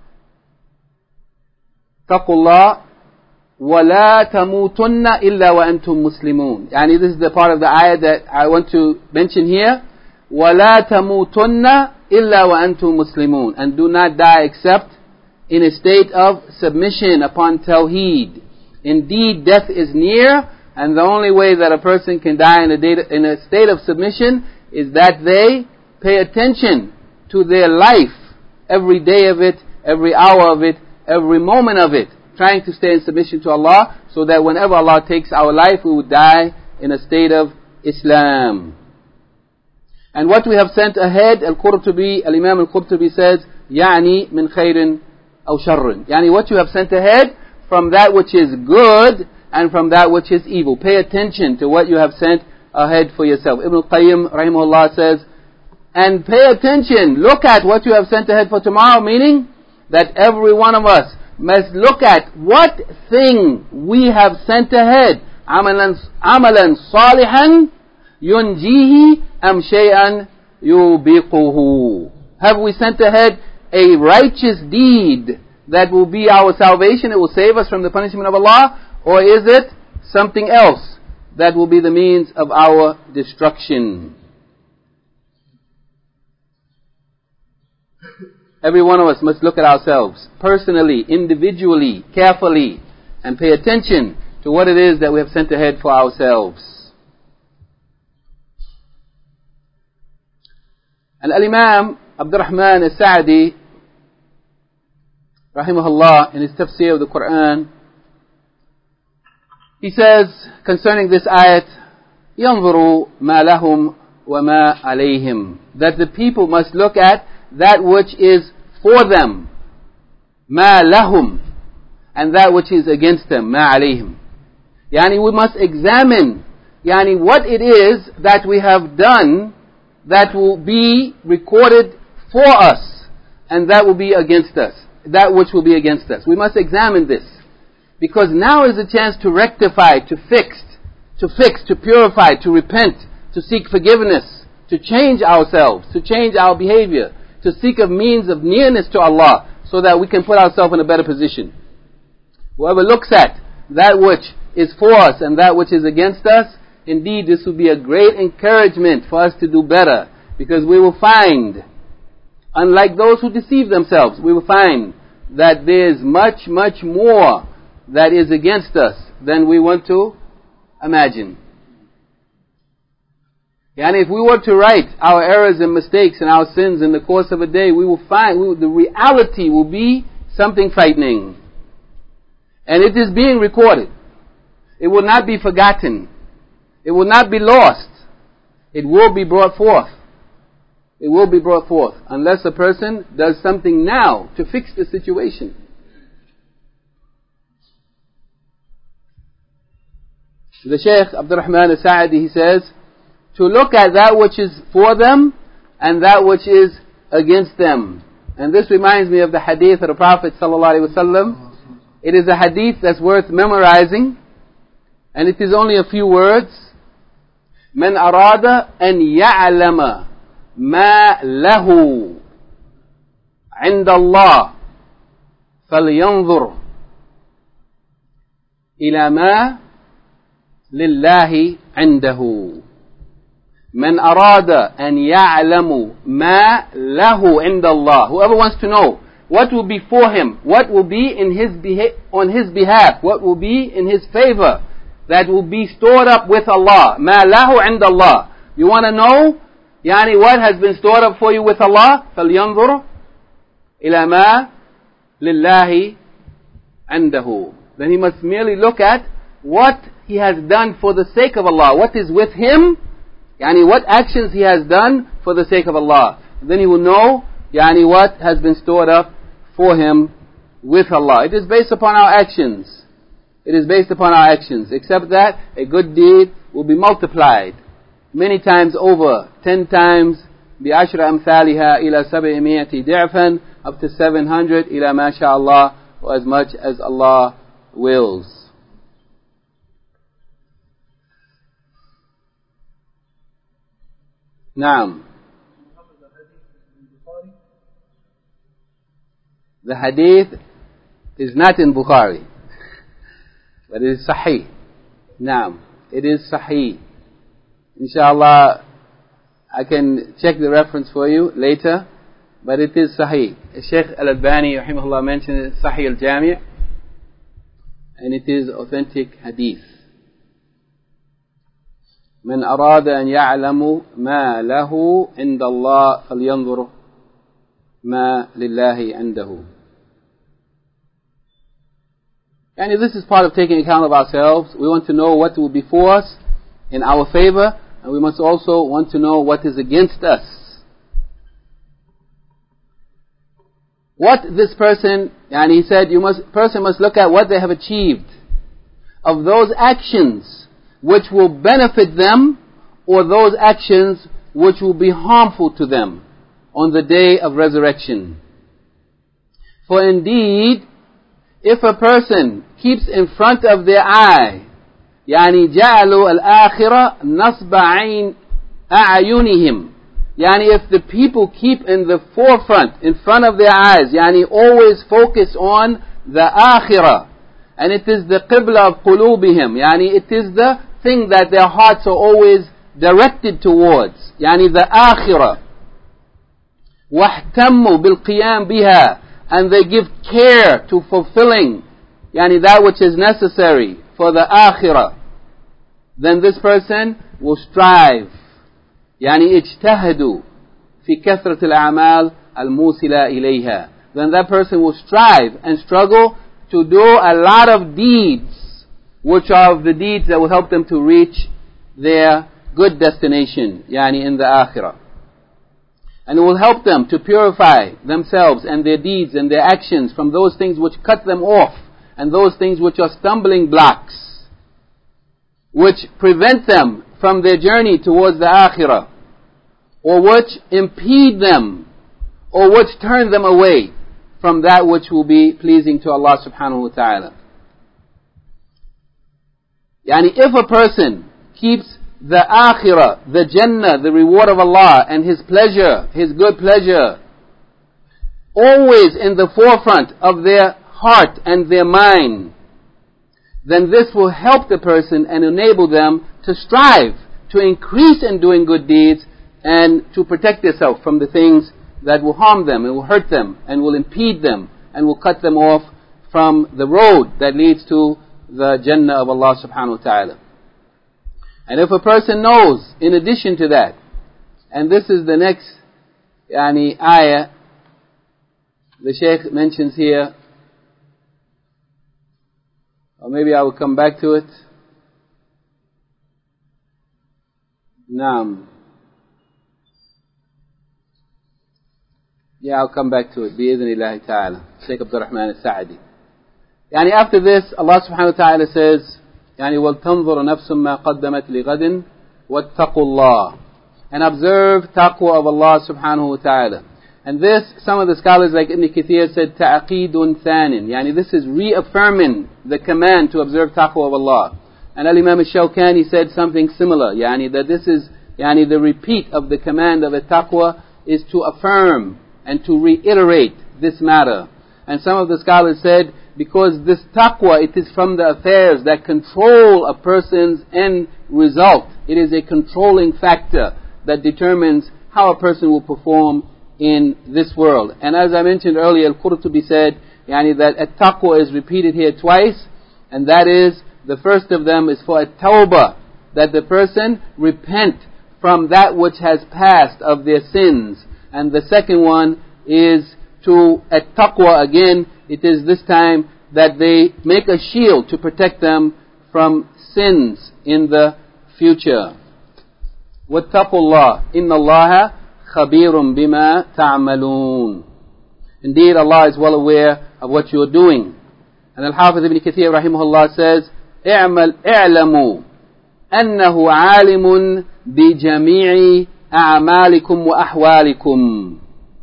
S1: اللَّهَ وَلَا تَمُوتُنَّ إِلَّا وَأَنْتُمْ مُسْلِمُونَ. This is the part of the ayat that I want to mention here. وَلَا تَمُوتُنَّ إِلَّا وَأَنْتُمْ مُسْلِمُونَ. And do not die except in a state of submission upon Tawheed. Indeed, death is near, and the only way that a person can die in a state of submission is that they pay attention to their life, every day of it, every hour of it, every moment of it, trying to stay in submission to Allah, so that whenever Allah takes our life, we would die in a state of Islam. And what we have sent ahead, Al-Imam Al-Qurtubi says, يعني من خير أو شر. What you have sent ahead from that which is good and from that which is evil. Pay attention to what you have sent ahead for yourself. Ibn al-Qayyim rahimahullah says, and pay attention, look at what you have sent ahead for tomorrow, meaning that every one of us must look at what thing we have sent ahead. عملا صالحا ينجيه أم شيئا يوبقه. Have we sent ahead a righteous deed that will be our salvation, it will save us from the punishment of Allah, or is it something else that will be the means of our destruction? Every one of us must look at ourselves, personally, individually, carefully, and pay attention to what it is that we have sent ahead for ourselves. And Al-Imam Abdurrahman Al-Sa'di, rahimahullah, in his tafsir of the Quran, he says concerning this ayat, يَنْظُرُوا مَا لَهُمْ وَمَا عَلَيْهِمْ. That the people must look at that which is for them, مَا لَهُمْ, and that which is against them, مَا عَلَيْهِمْ. We must examine what it is that we have done that will be recorded for us and that will be against us. that which will be against us. We must examine this. Because now is the chance to rectify, to fix, to purify, to repent, to seek forgiveness, to change ourselves, to change our behavior, to seek a means of nearness to Allah so that we can put ourselves in a better position. Whoever looks at that which is for us and that which is against us, indeed this will be a great encouragement for us to do better, because we will find, unlike those who deceive themselves, we will find that there is much, much more that is against us than we want to imagine. And if we were to write our errors and mistakes and our sins in the course of a day, we will find the reality will be something frightening. And it is being recorded. It will not be forgotten. It will not be lost. It will be brought forth. It will be brought forth unless a person does something now to fix the situation. The Shaykh Abdul Rahman al-Sa'adi, he says, to look at that which is for them and that which is against them. And this reminds me of the hadith of the Prophet ﷺ. It is a hadith that's worth memorizing, and it is only a few words. من أراد أن يعلم ما له عند الله فلينظر إلى ما لله عنده. من أراد أن يعلم ما له عند الله. Whoever wants to know what will be for him, what will be in on his behalf, what will be in his favor, that will be stored up with Allah. ما له عند الله. You want to know what has been stored up for you with Allah? فلينظر إلى ما لله عنده. Then he must merely look at what he has done for the sake of Allah, what is with him, what actions he has done for the sake of Allah. Then he will know what has been stored up for him with Allah. It is based upon our actions. It is based upon our actions. Except that a good deed will be multiplied many times over, 10 times, بِعَشْرَ أَمْثَالِهَا إِلَى 700 ضِعْفًا, up to 700, إِلَى مَا شَاءَ اللَّهُ, or as much as Allah wills. Naam. The hadith is not in Bukhari, but it is Sahih. Naam. It is Sahih. Inshallah, I can check the reference for you later, but it is Sahih. Shaykh Al-Albani rahimahullah mentioned it, Sahih Al-Jami', and it is authentic hadith. من أراد أن يعلم ما له عند الله فلينظر ما لله عنده. And this is part of taking account of ourselves. We want to know what will be for us in our favor, and we must also want to know what is against us. What this person, he said, person must look at what they have achieved of those actions which will benefit them, or those actions which will be harmful to them on the day of resurrection. For indeed, if a person keeps in front of their eye, جعلوا الآخرة نصب أعينهم, if the people keep in the forefront, in front of their eyes, always focus on the akhirah, and it is the qibla of qulubihim, it is the thing that their hearts are always directed towards, the akhirah. وَاحْتَمُّوا بِالْقِيَامِ بِهَا, and they give care to fulfilling that which is necessary for the akhirah. Then this person will strive, اجتهدوا في كثرة الأعمال الموصلة إليها. Then that person will strive and struggle to do a lot of deeds, which are the deeds that will help them to reach their good destination, in the akhirah. And it will help them to purify themselves and their deeds and their actions from those things which cut them off, and those things which are stumbling blocks, which prevent them from their journey towards the akhirah, or which impede them, or which turn them away from that which will be pleasing to Allah subhanahu wa ta'ala. Yani if a person keeps the akhirah, the Jannah, the reward of Allah and His pleasure, His good pleasure, always in the forefront of their heart and their mind, then this will help the person and enable them to strive, to increase in doing good deeds and to protect themselves from the things that will harm them and will hurt them and will impede them and will cut them off from the road that leads to the Jannah of Allah subhanahu wa ta'ala. And if a person knows, in addition to that, and this is the next ayah, the Shaykh mentions here, or maybe I will come back to it. Naam. Yeah, I'll come back to it. Bi-idhnillahi ta'ala. Shaykh Abdul Rahman al-Sa'di. After this, Allah subhanahu wa ta'ala says, وَلْتَنْظُرُ نَفْسٌ مَا قَدَّمَتْ لِغَدٍ وَاتَّقُوا اللَّهِ. And observe taqwa of Allah subhanahu wa ta'ala. And this, some of the scholars like Ibn Kathir said, تَعْقِيدٌ ثَانٍ. This is reaffirming the command to observe taqwa of Allah. And Al-Imam al-Shawkani said something similar, that this is, the repeat of the command of the taqwa is to affirm and to reiterate this matter. And some of the scholars said, because this taqwa, it is from the affairs that control a person's end result. It is a controlling factor that determines how a person will perform in this world. And as I mentioned earlier, Al-Qurtubi said, that at-taqwa is repeated here twice, and that is, the first of them is for at-tawbah, that the person repent from that which has passed of their sins. And the second one is to at-taqwa again, it is this time that they make a shield to protect them from sins in the future. وَاتَّقُوا اللَّهِ إِنَّ اللَّهَ خَبِيرٌ بِمَا تَعْمَلُونَ. Indeed, Allah is well aware of what you are doing. And Al-Hafiz Ibn Kathir rahimahullah says, اعلموا أنه عالم بجميع أعمالكم وأحوالكم.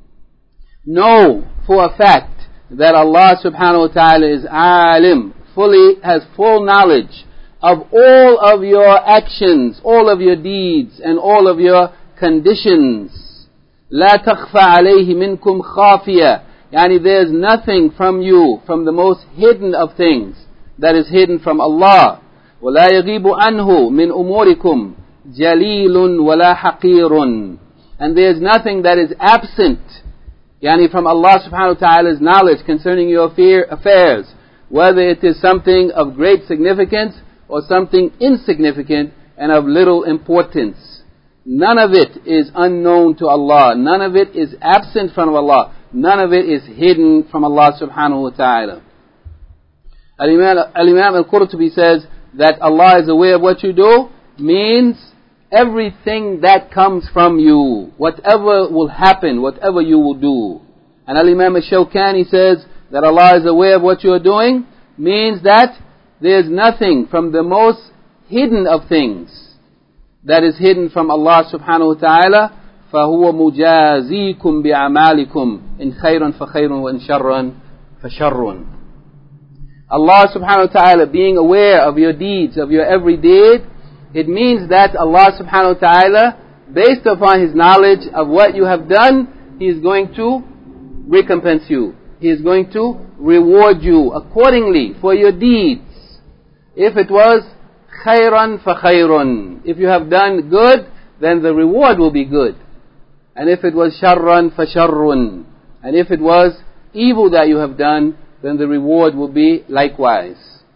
S1: Know for a fact that Allah subhanahu wa ta'ala is alim, has full knowledge of all of your actions, all of your deeds, and all of your conditions. لا تخفى عليه منكم خافية. There's nothing from you, from the most hidden of things, that is hidden from Allah. ولا يغيب عنه من أموركم جليل ولا حقير. And there's nothing that is absent from Allah subhanahu wa ta'ala's knowledge concerning your affairs, whether it is something of great significance or something insignificant and of little importance. None of it is unknown to Allah. None of it is absent from Allah. None of it is hidden from Allah subhanahu wa ta'ala. Al-Imam Al-Qurtubi says that Allah is aware of what you do means everything that comes from you, whatever will happen, whatever you will do. And Al-Imam Al-Shawkani says that Allah is aware of what you are doing means that there is nothing from the most hidden of things that is hidden from Allah subhanahu wa ta'ala. فَهُوَ مُجَازِيكُمْ بِأَعْمَالِكُمْ إِنْ خَيْرًا فَخَيْرٌ وَإِنْ شَرًّا فَشَرٌ. Allah subhanahu wa ta'ala being aware of your deeds, of your every deed, it means that Allah subhanahu wa ta'ala, based upon His knowledge of what you have done, He is going to recompense you. He is going to reward you accordingly for your deeds. If it was khayran fa khayrun, if you have done good, then the reward will be good. And if it was sharran fa sharrun, and if it was evil that you have done, then the reward will be likewise.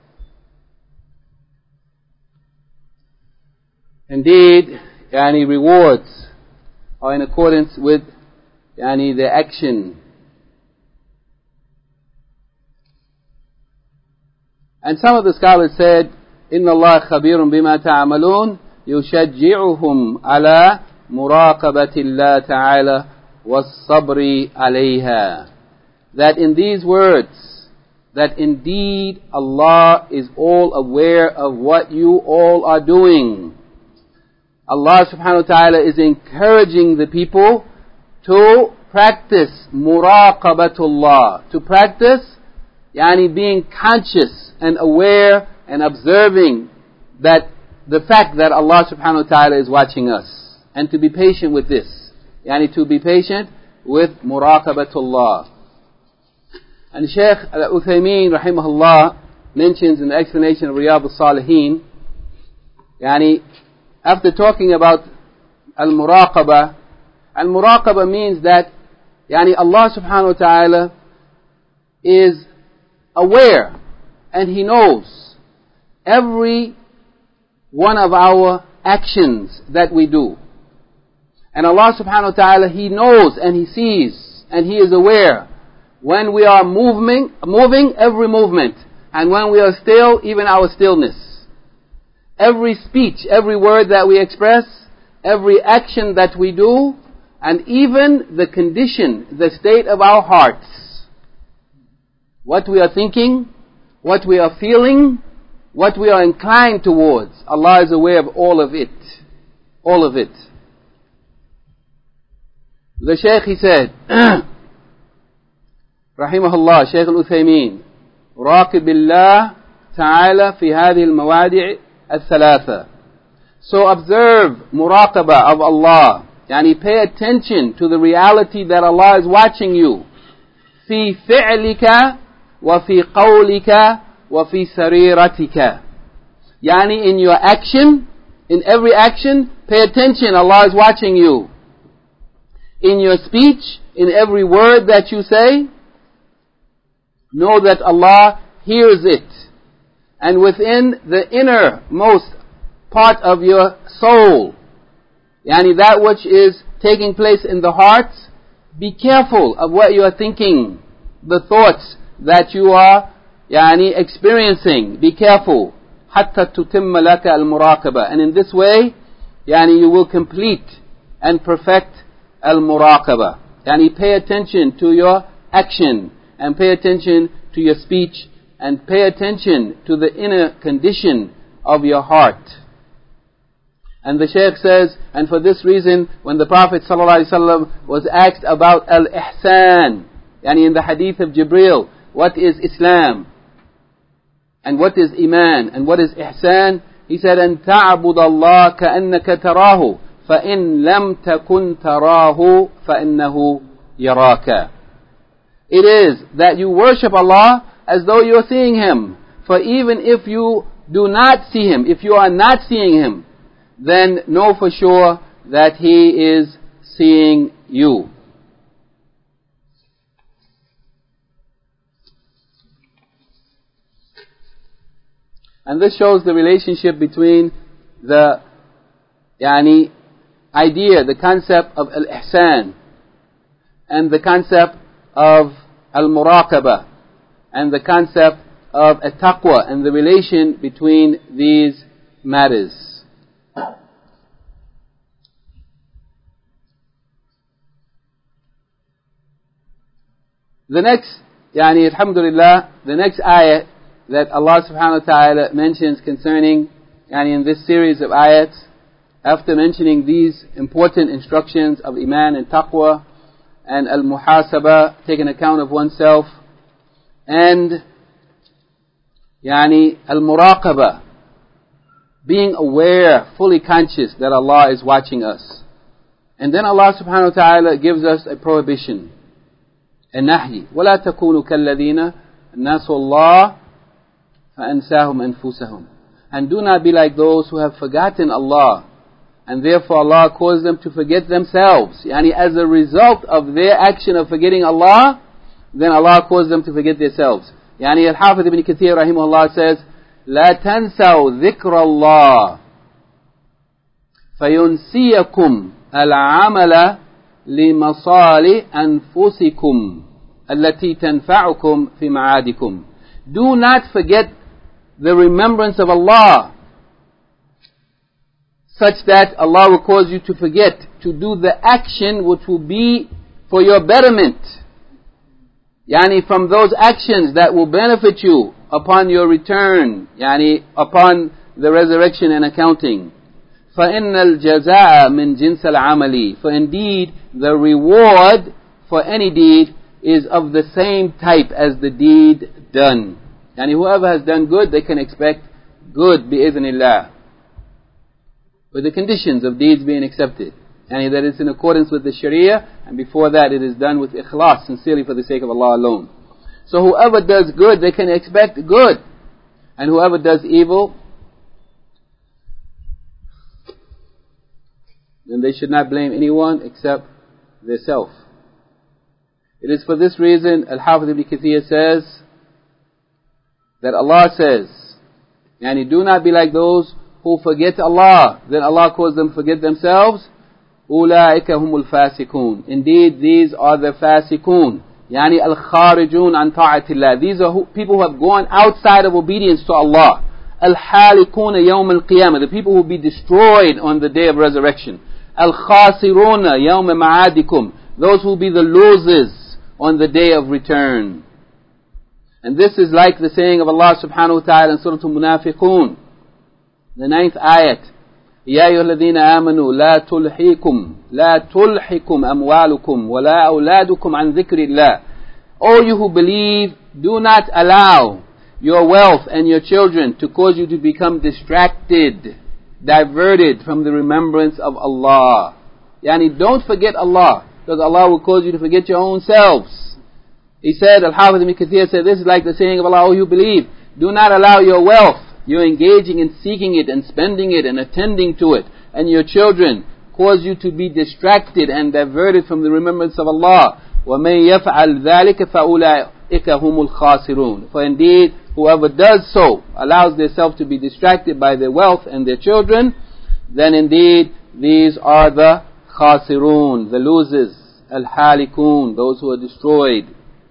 S1: Indeed, rewards are in accordance with the action. And some of the scholars said, إِنَّ اللَّهَ خَبِيرٌ بِمَا تَعْمَلُونَ يُشَجِّعُهُمْ عَلَى مُرَاقَبَةِ اللَّهِ تَعَالَى وَالصَّبْرِ عَلَيْهَا. That in these words, that indeed Allah is all aware of what you all are doing. Allah subhanahu wa ta'ala is encouraging the people to practice muraqabatullah. To practice, yani being conscious and aware and observing that the fact that Allah subhanahu wa ta'ala is watching us. And to be patient with this. Yani to be patient with muraqabatullah. And Shaykh Al-Uthaymeen rahimahullah mentions in the explanation of Riyadh al-Salihin, yani after talking about al-muraqabah means that yani Allah subhanahu wa ta'ala is aware and He knows every one of our actions that we do. And Allah subhanahu wa ta'ala, He knows and He sees and He is aware when we are moving every movement, and when we are still, even our stillness. Every speech, every word that we express, every action that we do, and even the condition, the state of our hearts. What we are thinking, what we are feeling, what we are inclined towards. Allah is aware of all of it. All of it. The Shaykh, he said, rahimahullah, Shaykh Al-Uthaymeen, راقب الله تعالى في هذه الموادع الثلاثة. So observe muraqabah of Allah. Yani pay attention to the reality that Allah is watching you. في فعلك وفي قولك وفي سريرتك. Yani in your action, in every action, pay attention, Allah is watching you. In your speech, in every word that you say, know that Allah hears it. And within the innermost part of your soul, yani that which is taking place in the heart, be careful of what you are thinking, the thoughts that you are yani experiencing. Be careful. حتى تتم لك المراقبة. And in this way, yani you will complete and perfect al-muraqabah. Yani pay attention to your action, and pay attention to your speech, and pay attention to the inner condition of your heart. And the Shaykh says, and for this reason, when the Prophet ﷺ was asked about al-ihsan, yani in the hadith of Jibreel, what is Islam? And what is Iman? And what is ihsan? He said, أن تعبد الله كأنك تراه فإن لم تكن تراه فإنه يراك. It is that you worship Allah as though you are seeing Him. For even if you do not see Him, if you are not seeing Him, then know for sure that He is seeing you. And this shows the relationship between the idea, the concept of al-ihsan, and the concept of al-muraqabah, and the concept of at-taqwa, and the relation between these matters. The next, alhamdulillah, the next ayah that Allah subhanahu wa ta'ala mentions concerning, in this series of ayats, after mentioning these important instructions of iman and taqwa, and al-muhasabah, taking account of oneself, and al-muraqabah, being aware, fully conscious that Allah is watching us. And then Allah subhanahu wa ta'ala gives us a prohibition, a nahi. وَلَا تَكُونُوا كَالَّذِينَ نَسُوا اللَّهَ فَأَنْسَاهُمْ أَنفُسَهُمْ. And do not be like those who have forgotten Allah, and therefore Allah caused them to forget themselves. As a result of their action of forgetting Allah, then Allah caused them to forget themselves. Al-Hafidh ibn Kathir rahimahullah says, لا تنسوا ذكر الله فينسيكم العمل لمصالح أنفسكم التي تنفعكم في معادكم. Do not forget the remembrance of Allah, such that Allah will cause you to forget to do the action which will be for your betterment. From those actions that will benefit you upon your return, upon the resurrection and accounting. فَإِنَّ الْجَزَاءَ مِنْ جِنْسَ الْعَمَلِ. For indeed, the reward for any deed is of the same type as the deed done. And whoever has done good, they can expect good bi'idhnillah, with the conditions of deeds being accepted. And that it's in accordance with the Sharia, and before that it is done with ikhlas, sincerely for the sake of Allah alone. So whoever does good, they can expect good. And whoever does evil, then they should not blame anyone except themselves. It is for this reason, Al-Hafiz ibn Kathir says, that Allah says, yani do not be like those who forget Allah. Then Allah calls them forget themselves. أُولَٰئِكَ هُمُ الْفَاسِقُونَ. Indeed, these are the fasiqun. Yani al-kharijun an ta'atillah. These are people who have gone outside of obedience to Allah. Al-halikuna yawm al-qiyamah. The people who will be destroyed on the day of resurrection. Al-khasiruna yawm ma'adikum. Those who will be the losers on the day of return. And this is like the saying of Allah subhanahu wa ta'ala in Surah Al-Munafiqun, the 9th ayat. يَا أَيُّهَا الَّذِينَ آمَنُوا لَا تُلْحِكُمْ أَمْوَالُكُمْ وَلَا أَوْلَادُكُمْ عَنْ ذِكْرِ اللَّهِ. O you who believe, do not allow your wealth and your children to cause you to become distracted, diverted from the remembrance of Allah. Yani don't forget Allah, because Allah will cause you to forget your own selves. He said, Al-Hafiz ibn Kathir said, this is like the saying of Allah, O you believe, do not allow your wealth, you're engaging in seeking it and spending it and attending to it, and your children cause you to be distracted and diverted from the remembrance of Allah. وَمَن يَفْعَلْ ذَلِكَ فَأُولَٰئِكَ هُمُ الْخَاسِرُونَ. For indeed, whoever does so, allows themselves to be distracted by their wealth and their children, then indeed, these are the khasirun, the losers, al-halikun, those who are destroyed.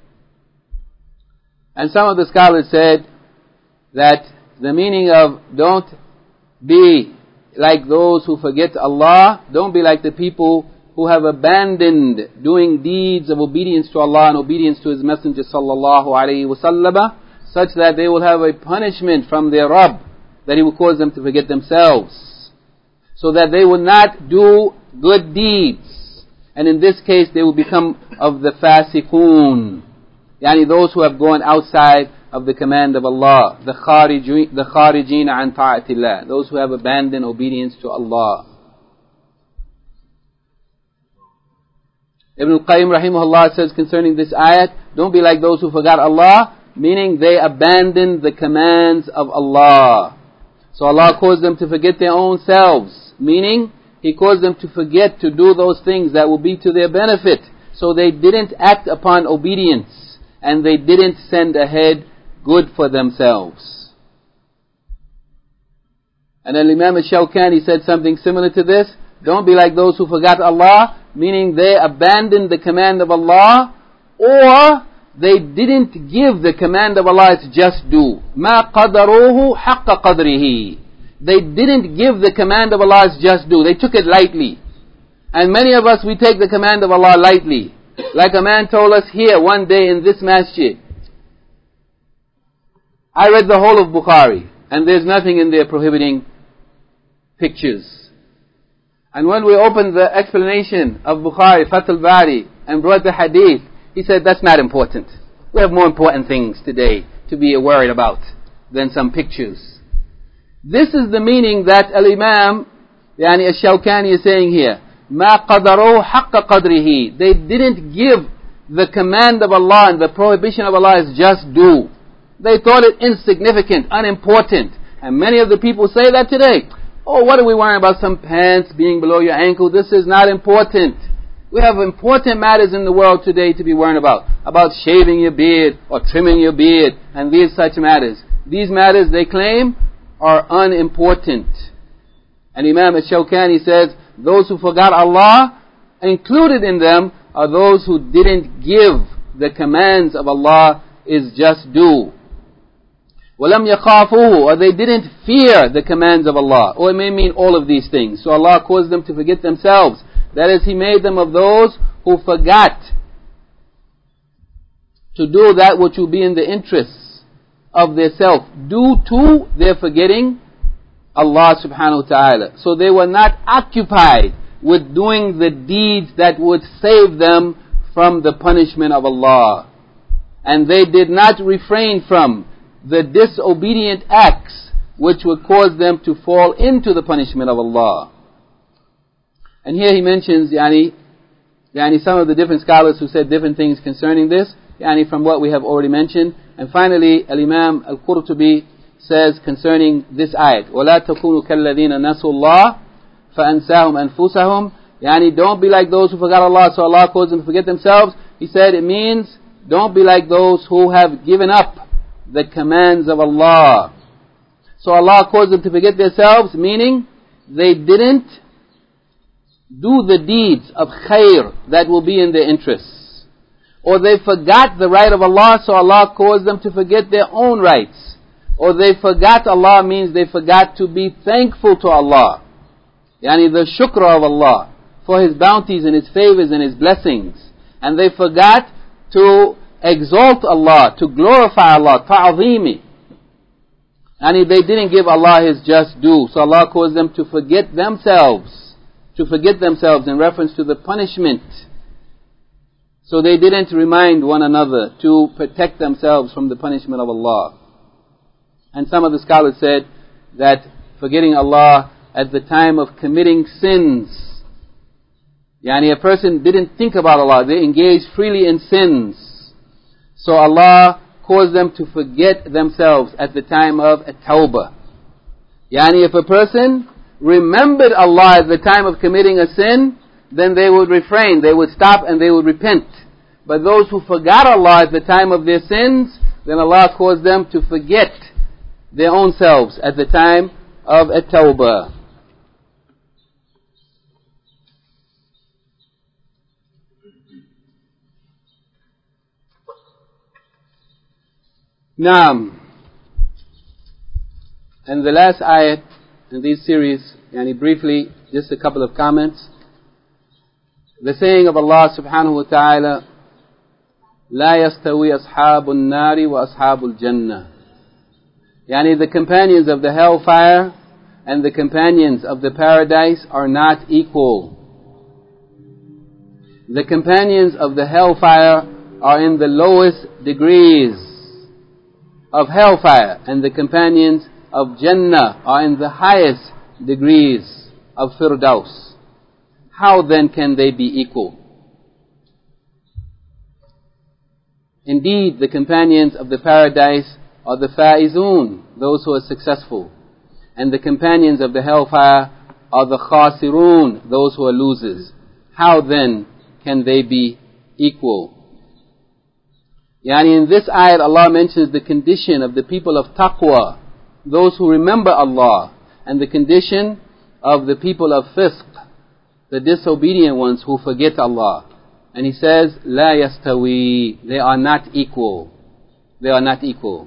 S1: And some of the scholars said that the meaning of don't be like those who forget Allah, don't be like the people who have abandoned doing deeds of obedience to Allah and obedience to His Messenger sallallahu alaihi wasallam, such that they will have a punishment from their Rabb, that He will cause them to forget themselves, so that they will not do good deeds. And in this case, they will become of the fasiqun. Yani those who have gone outside of the command of Allah, the kharijin an ta'atillah, those who have abandoned obedience to Allah. Ibn al-Qayyim rahimahullah says concerning this ayat, don't be like those who forgot Allah, meaning they abandoned the commands of Allah. So Allah caused them to forget their own selves, meaning He caused them to forget to do those things that will be to their benefit. So they didn't act upon obedience, and they didn't send ahead good for themselves. And Al-Imam Al-Shawkani said something similar to this. Don't be like those who forgot Allah, meaning they abandoned the command of Allah, or they didn't give the command of Allah its just due. مَا قَدَرُوهُ حَقَّ قَدْرِهِ. They didn't give the command of Allah its just due. They took it lightly. And many of us, we take the command of Allah lightly. Like a man told us here one day in this masjid, I read the whole of Bukhari, and there's nothing in there prohibiting pictures. And when we opened the explanation of Bukhari, Fath al-Bari, and brought the hadith, he said, that's not important. We have more important things today to be worried about than some pictures. This is the meaning that Al-Imam, Yani Al-Shawkani is saying here. مَا قَدَرُوا حَقَّ قَدْرِهِ. They didn't give the command of Allah and the prohibition of Allah is just due. They thought it insignificant, unimportant. And many of the people say that today. Oh, what are we worrying about some pants being below your ankle? This is not important. We have important matters in the world today to be worrying about shaving your beard or trimming your beard and these such matters. These matters, they claim, are unimportant. And Imam Al-Shawkani says, those who forgot Allah, included in them are those who didn't give the commands of Allah is just due. وَلَمْ يَخَافُوهُ, or they didn't fear the commands of Allah. Or it may mean all of these things. So Allah caused them to forget themselves. That is, He made them of those who forgot to do that which will be in the interests of their self, due to their forgetting Allah subhanahu wa ta'ala. So they were not occupied with doing the deeds that would save them from the punishment of Allah. And they did not refrain from the disobedient acts which would cause them to fall into the punishment of Allah. And here he mentions some of the different scholars who said different things concerning this, from what we have already mentioned. And finally, Al-Imam Al-Qurtubi says concerning this ayat, وَلَا تَكُونُوا كَالَّذِينَ نَسُوا اللَّهَ فَأَنْسَاهُمْ أَنفُسَهُمْ. Don't be like those who forgot Allah, so Allah caused them to forget themselves. He said it means, don't be like those who have given up the commands of Allah. So Allah caused them to forget themselves, meaning they didn't do the deeds of khair that will be in their interests. Or they forgot the right of Allah, so Allah caused them to forget their own rights. Or they forgot Allah means they forgot to be thankful to Allah. The shukr of Allah for His bounties and His favors and His blessings. And they forgot to exalt Allah, to glorify Allah, ta'zimi. They didn't give Allah His just due. So Allah caused them to forget themselves in reference to the punishment. So they didn't remind one another to protect themselves from the punishment of Allah. And some of the scholars said that forgetting Allah at the time of committing sins, a person didn't think about Allah, they engaged freely in sins. So Allah caused them to forget themselves at the time of tawbah. If a person remembered Allah at the time of committing a sin, then they would refrain, they would stop and they would repent. But those who forgot Allah at the time of their sins, then Allah caused them to forget their own selves at the time of tawbah. Naam. And the last ayat in this series, briefly, just a couple of comments. The saying of Allah subhanahu wa ta'ala, لا يستوي أصحاب النار وأصحاب الجنة. The companions of the hellfire and the companions of the paradise are not equal. The companions of the hellfire are in the lowest degrees of hellfire, and the companions of Jannah are in the highest degrees of Firdaus. How then can they be equal? Indeed, the companions of the paradise are the faizun, those who are successful. And the companions of the hellfire are the khasirun, those who are losers. How then can they be equal? In this ayat, Allah mentions the condition of the people of taqwa, those who remember Allah, and the condition of the people of fisq, the disobedient ones who forget Allah. And He says, لا يستوي, they are not equal. They are not equal.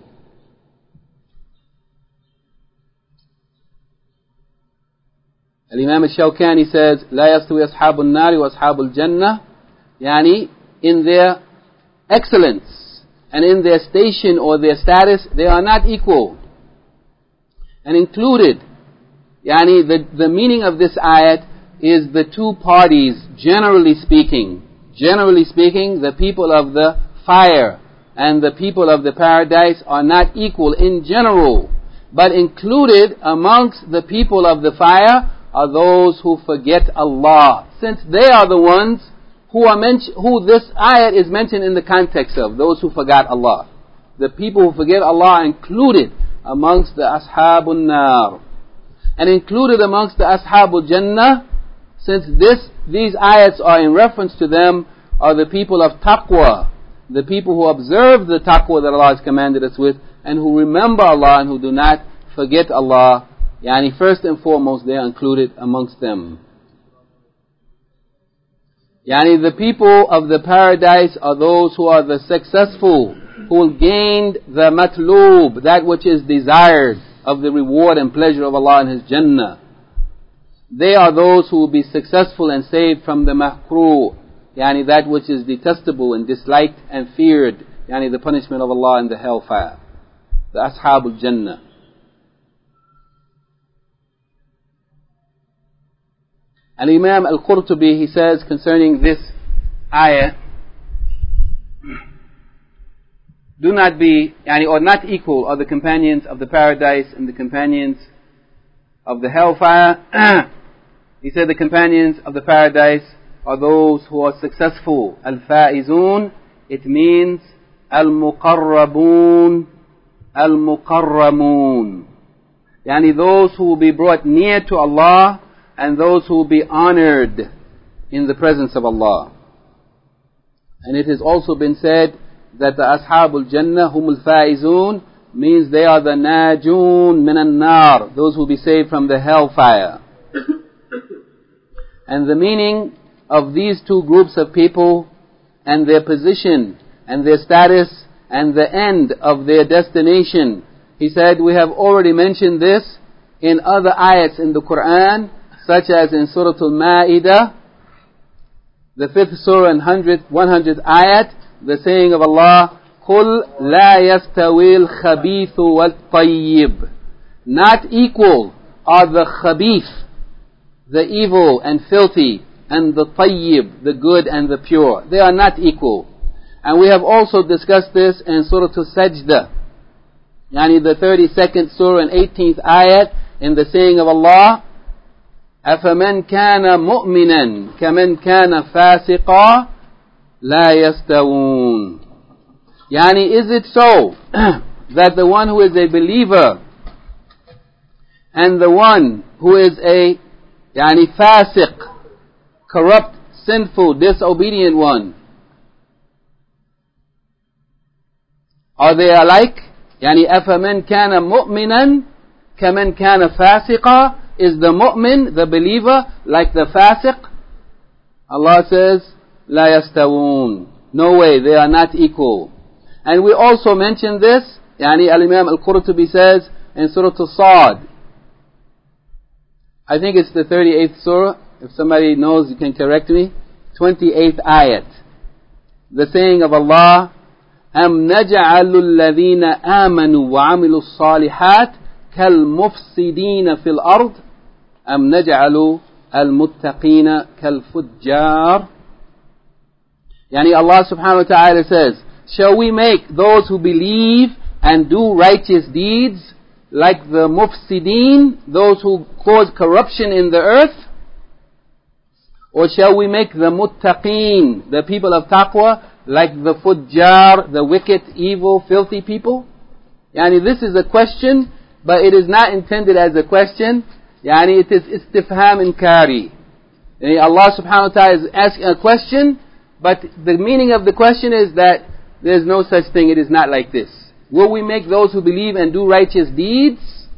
S1: Al-Imam al-Shawkani says, لا يستوي أصحاب النار وأصحاب الجنة. In their excellence and in their station or their status, they are not equal. And included, the meaning of this ayat is the two parties, generally speaking. Generally speaking, the people of the fire and the people of the paradise are not equal in general. But included amongst the people of the fire are those who forget Allah, since they are the ones who this ayat is mentioned in the context of, those who forgot Allah. The people who forget Allah are included amongst the Ashabul Nar. And included amongst the Ashabul Jannah, since these ayats are in reference to them, are the people of taqwa, the people who observe the taqwa that Allah has commanded us with, and who remember Allah and who do not forget Allah. First and foremost, they are included amongst them. The people of the paradise are those who are the successful, who gained the matloob, that which is desired of the reward and pleasure of Allah and His Jannah. They are those who will be successful and saved from the mahkruh, that which is detestable and disliked and feared, the punishment of Allah in the hellfire. The Ashabul Jannah. And Imam Al-Qurtubi, he says concerning this ayah, do not be, or not equal are the companions of the paradise and the companions of the hellfire. He said the companions of the paradise are those who are successful. Al-Faizun, it means Al-Muqarrabun, Al-Muqarramun. Those who will be brought near to Allah and those who will be honored in the presence of Allah. And it has also been said that the Ashabul Jannah, Humul Faizun, means they are the Najun Minan Nar, those who will be saved from the hellfire. And the meaning of these two groups of people and their position and their status and the end of their destination, he said, we have already mentioned this in other ayats in the Quran, such as in Surah Al-Ma'idah, the 5th surah and 100th ayat, the saying of Allah, قُلْ لَا يَسْتَوِي الْخَبِيثُ وَالطَّيِّبُ. Not equal are the khabith, the evil and filthy, and the tayyib, the good and the pure. They are not equal. And we have also discussed this in Surah Al-Sajdah, the 32nd surah and 18th ayat, in the saying of Allah, أَفَمَنْ كَانَ مُؤْمِنًا كَمَنْ كَانَ فَاسِقًا لَا يَسْتَوُونَ. Is it so that the one who is a believer and the one who is a fasiq, corrupt, sinful, disobedient one, are they alike? أَفَمَنْ كَانَ مُؤْمِنًا كَمَنْ كَانَ فَاسِقًا. Is the mu'min, the believer, like the fasiq? Allah says, لَا يَسْتَوُونَ. No way, they are not equal. And we also mentioned this, Al-Imam Al-Qurtubi says in Surah Al-Sad, I think it's the 38th surah, if somebody knows you can correct me, 28th ayat, the saying of Allah, أَمْ نَجْعَلُ الَّذِينَ آمَنُوا وَعَمِلُوا الصَّالِحَاتِ كَالْمُفْسِدِينَ فِي الْأَرْضِ أَمْ نَجْعَلُ الْمُتَّقِينَ كَالْفُجَّارِ. Allah subhanahu wa ta'ala says, shall we make those who believe and do righteous deeds like the mufsideen, those who cause corruption in the earth? Or shall we make the muttaqeen, the people of taqwa, like the fujjar, the wicked, evil, filthy people? This is a question, but it is not intended as a question. It is istifham inkari. Allah subhanahu wa ta'ala is asking a question, but the meaning of the question is that there is no such thing, it is not like this. Will we make those who believe and do righteous deeds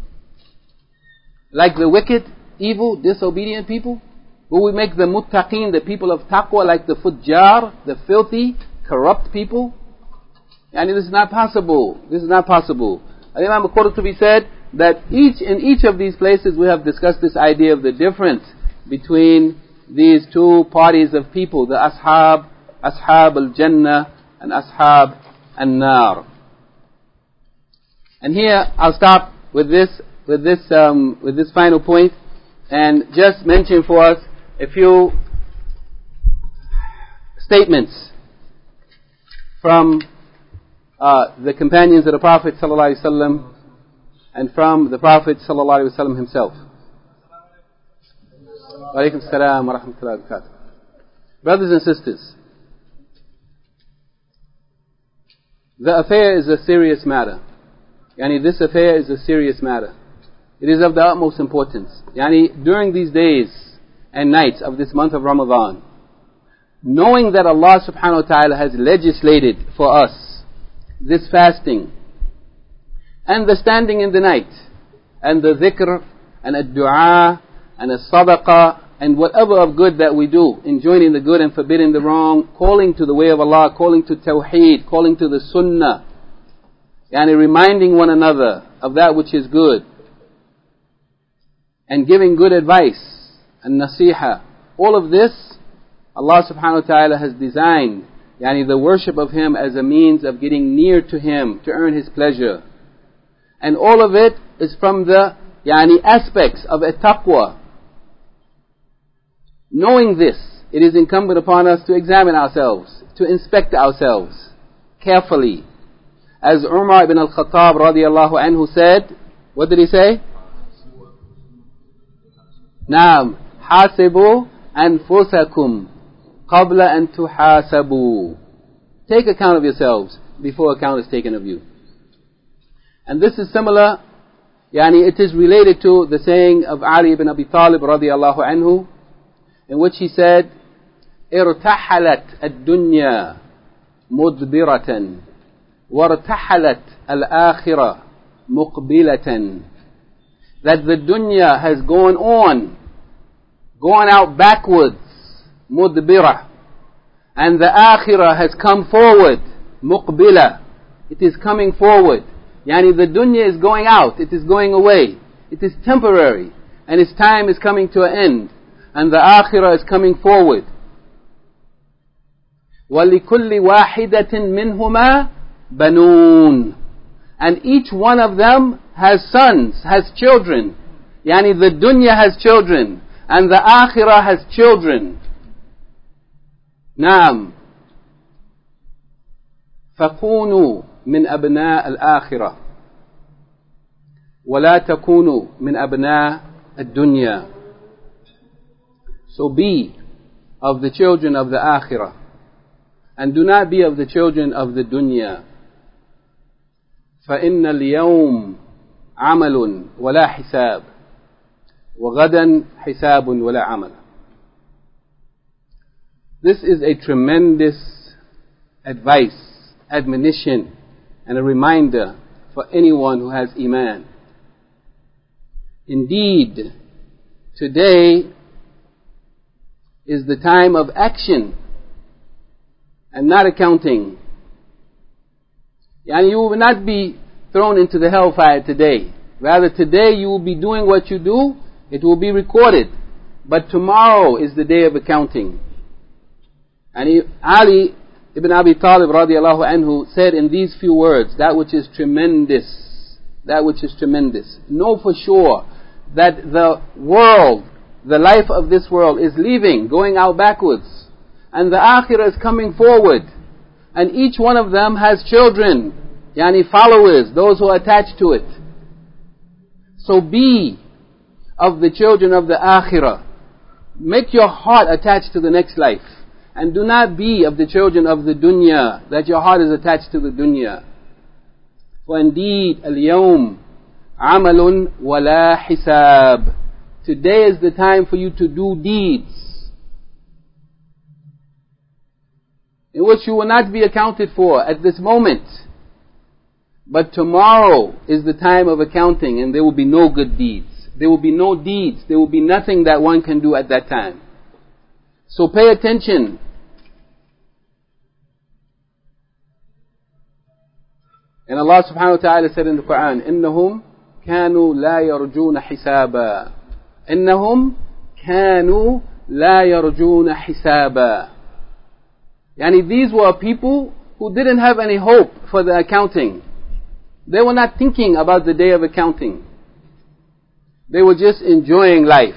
S1: like the wicked, evil, disobedient people? Will we make the muttaqeen, the people of taqwa, like the fujjar, the filthy, corrupt people? This is not possible. This is not possible. Imam Al-Qurtubi said that in each of these places we have discussed this idea of the difference between these two parties of people, the ashab al-jannah and ashab an-nar. And here I'll stop with this final point and just mention for us a few statements from the companions of the Prophet ﷺ and from the Prophet ﷺ himself. Wa alaikum assalam wa rahmatullahi wa barakatuh. Brothers and sisters, the affair is a serious matter. This affair is a serious matter. It is of the utmost importance. During these days and nights of this month of Ramadan, knowing that Allah subhanahu wa ta'ala has legislated for us this fasting and the standing in the night and the dhikr and the dua and the sadaqah and whatever of good that we do, enjoining the good and forbidding the wrong, calling to the way of Allah, calling to tawheed, calling to the sunnah, reminding one another of that which is good, and giving good advice and nasiha. All of this, Allah subhanahu wa ta'ala has designed the worship of Him as a means of getting near to Him, to earn His pleasure. And all of it is from the aspects of at-taqwa. Knowing this, it is incumbent upon us to examine ourselves, to inspect ourselves carefully. As Umar ibn al-Khattab radiyallahu anhu said, what did he say? Naam, hasibu anfusakum qabla an tuhasabu. Take account of yourselves before account is taken of you. And this is similar, it is related to the saying of Ali ibn Abi Talib radiyallahu anhu, in which he said, ارتحلت الدنيا مدبرة وارتحلت الآخرة مقبلة. That the dunya has gone out backwards, mudbirah, and the akhirah has come forward, muqbila. It is coming forward. The dunya is going out, it is going away, it is temporary, and its time is coming to an end, and the akhirah is coming forward. وَلِكُلِّ وَاحِدَةٍ مِّنْهُمَا بَنُونَ. And each one of them has sons, has children. The dunya has children, and the akhirah has children. Naam. فَكُونُوا مِنْ أَبْنَاءِ الْآخِرَةِ وَلَا تَكُونُوا مِنْ أَبْنَاءِ الدُّنْيَا. So be of the children of the akhirah, and do not be of the children of the dunya. فَإِنَّ الْيَوْمِ عَمَلٌ وَلَا حِسَابٌ وَغَدًا حِسَابٌ وَلَا عَمَلٌ. This is a tremendous advice, admonition, and a reminder for anyone who has Iman. Indeed, today is the time of action and not accounting. You will not be thrown into the hellfire today. Rather, today you will be doing what you do, it will be recorded. But tomorrow is the day of accounting. And Ali ibn Abi Talib radiallahu anhu said in these few words, that which is tremendous, that which is tremendous. Know for sure that the world, the life of this world is leaving, going out backwards. And the akhirah is coming forward. And each one of them has children, followers, those who are attached to it. So be of the children of the akhirah. Make your heart attached to the next life. And do not be of the children of the dunya, that your heart is attached to the dunya. For indeed, al-yawm amalun wala hisab. Today is the time for you to do deeds in which you will not be accounted for at this moment. But tomorrow is the time of accounting, and there will be no good deeds. There will be no deeds. There will be nothing that one can do at that time. So pay attention. And Allah subhanahu wa ta'ala said in the Quran, إِنَّهُمْ كَانُوا لَا يَرْجُونَ حِسَابًا. إِنَّهُمْ كَانُوا لَا يَرْجُونَ حِسَابًا. These were people who didn't have any hope for the accounting. They were not thinking about the day of accounting. They were just enjoying life,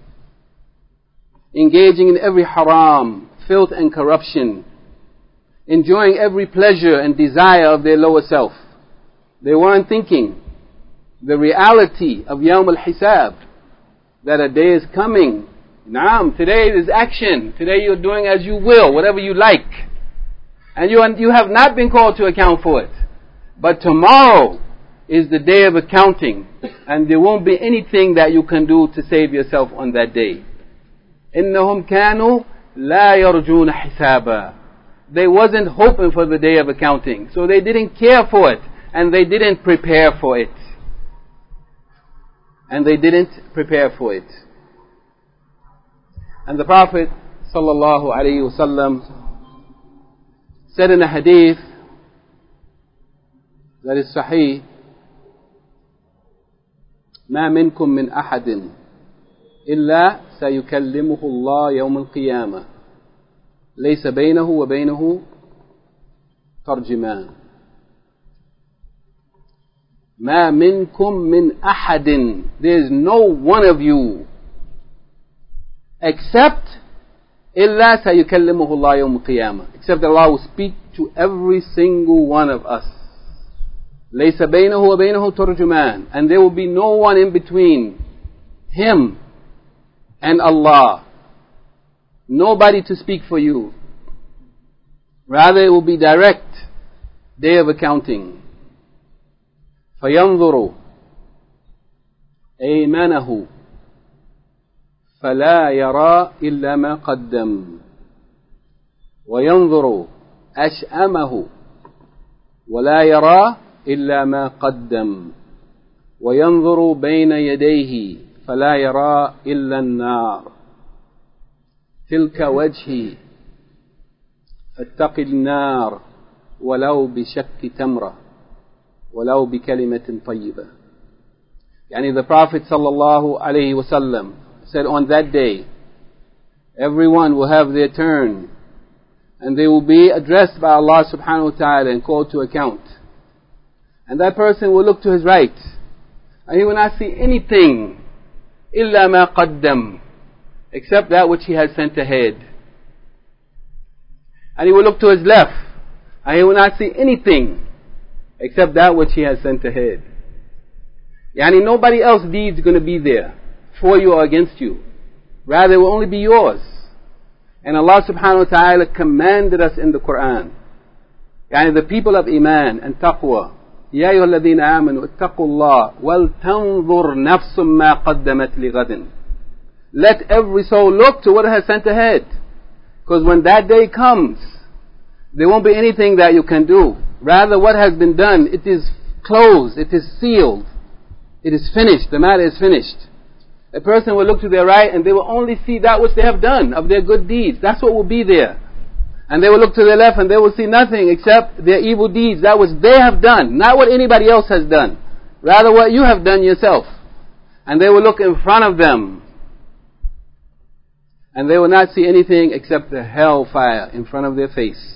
S1: engaging in every haram, filth and corruption, enjoying every pleasure and desire of their lower self. They weren't thinking the reality of Yawm al-Hisab, that a day is coming. Naam, today is action. Today you're doing as you will, whatever you like. And you have not been called to account for it. But tomorrow is the day of accounting, and there won't be anything that you can do to save yourself on that day. إِنَّهُمْ كَانُوا لَا يَرْجُونَ حِسَابًا. They wasn't hoping for the day of accounting, so they didn't care for it, and they didn't prepare for it. And they didn't prepare for it. And the Prophet sallallahu alaihi wasallam said in a hadith that is sahih, ما منكم من أحد إلا سيكلمه الله يوم القيامة ليس بينه وبينه ترجمان. ما منكم من أحد, there is no one of you except إلا سيكلمه الله يوم القيامة, except Allah will speak to every single one of us لَيْسَ بَيْنَهُ وَبَيْنَهُ تُرْجُمَانٍ. And there will be no one in between him and Allah. Nobody to speak for you. Rather it will be direct day of accounting. فَيَنْظُرُ أَيْمَنَهُ فَلَا يَرَى إِلَّا مَا قَدَّمَ وَيَنْظُرُ أَشْأَمَهُ وَلَا يَرَى إِلَّا مَا قَدَّمَ وَيَنْظُرُ بَيْنَ يَدَيْهِ فَلَا يَرَى إِلَّا النَّارِ تِلْكَ وَجْهِي فَاتَّقِ النَّارِ وَلَوْ بِشَكِّ تَمْرَةٍ وَلَوْ بِكَلِمَةٍ طَيِّبَةٍ. Yani the Prophet sallallahu alaihi wasallam said, on that day everyone will have their turn and they will be addressed by Allah subhanahu wa ta'ala and called to account. And that person will look to his right and he will not see anything إِلَّا مَا قَدَّمَ, except that which he has sent ahead. And he will look to his left and he will not see anything except that which he has sent ahead. Yani nobody else's deeds going to be there for you or against you. Rather it will only be yours. And Allah subhanahu wa ta'ala commanded us in the Quran. Yani the people of Iman and Taqwa. يَا أَيُّهَا الَّذِينَ آمَنُوا اتَّقُوا اللَّهَ وَلْتَنظُرْ نَفْسٌ مَا قَدَّمَتْ لِغَدٍ. Let every soul look to what it has sent ahead. Because when that day comes, there won't be anything that you can do. Rather what has been done, it is closed, it is sealed. It is finished, the matter is finished. A person will look to their right and they will only see that which they have done of their good deeds. That's what will be there. And they will look to their left and they will see nothing except their evil deeds, that which they have done, not what anybody else has done. Rather what you have done yourself. And they will look in front of them and they will not see anything except the hellfire in front of their face.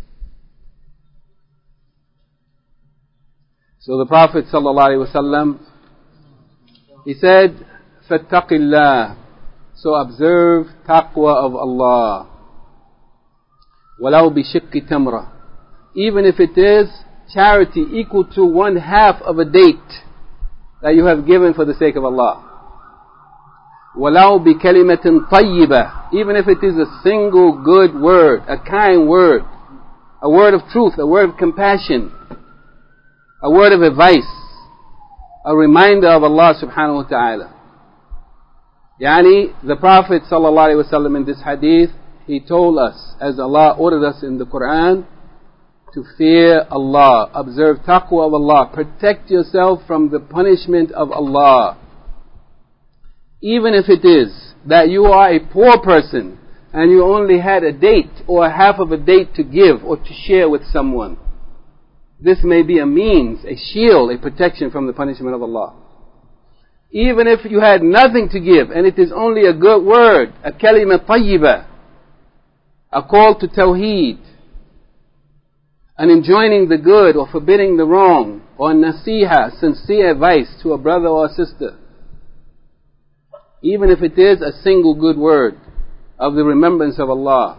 S1: So the Prophet ﷺ, he said, فَاتَّقِ اللَّهِ, so observe taqwa of Allah. وَلَوْ بِشِقِّ تَمْرَةٍ, even if it is charity equal to 1/2 of a date that you have given for the sake of Allah. وَلَوْ بِكَلِمَةٍ طَيِّبَةٍ, even if it is a single good word, a kind word, a word of truth, a word of compassion, a word of advice, a reminder of Allah subhanahu wa ta'ala. Yani the Prophet sallallahu alaihi wasallam in this hadith, he told us, as Allah ordered us in the Quran, to fear Allah, observe taqwa of Allah, protect yourself from the punishment of Allah. Even if it is that you are a poor person and you only had a date or 1/2 of a date to give or to share with someone. This may be a means, a shield, a protection from the punishment of Allah. Even if you had nothing to give and it is only a good word, a kalima tayyibah, a call to tawheed, an enjoining the good or forbidding the wrong, or nasiha, sincere advice to a brother or a sister. Even if it is a single good word of the remembrance of Allah,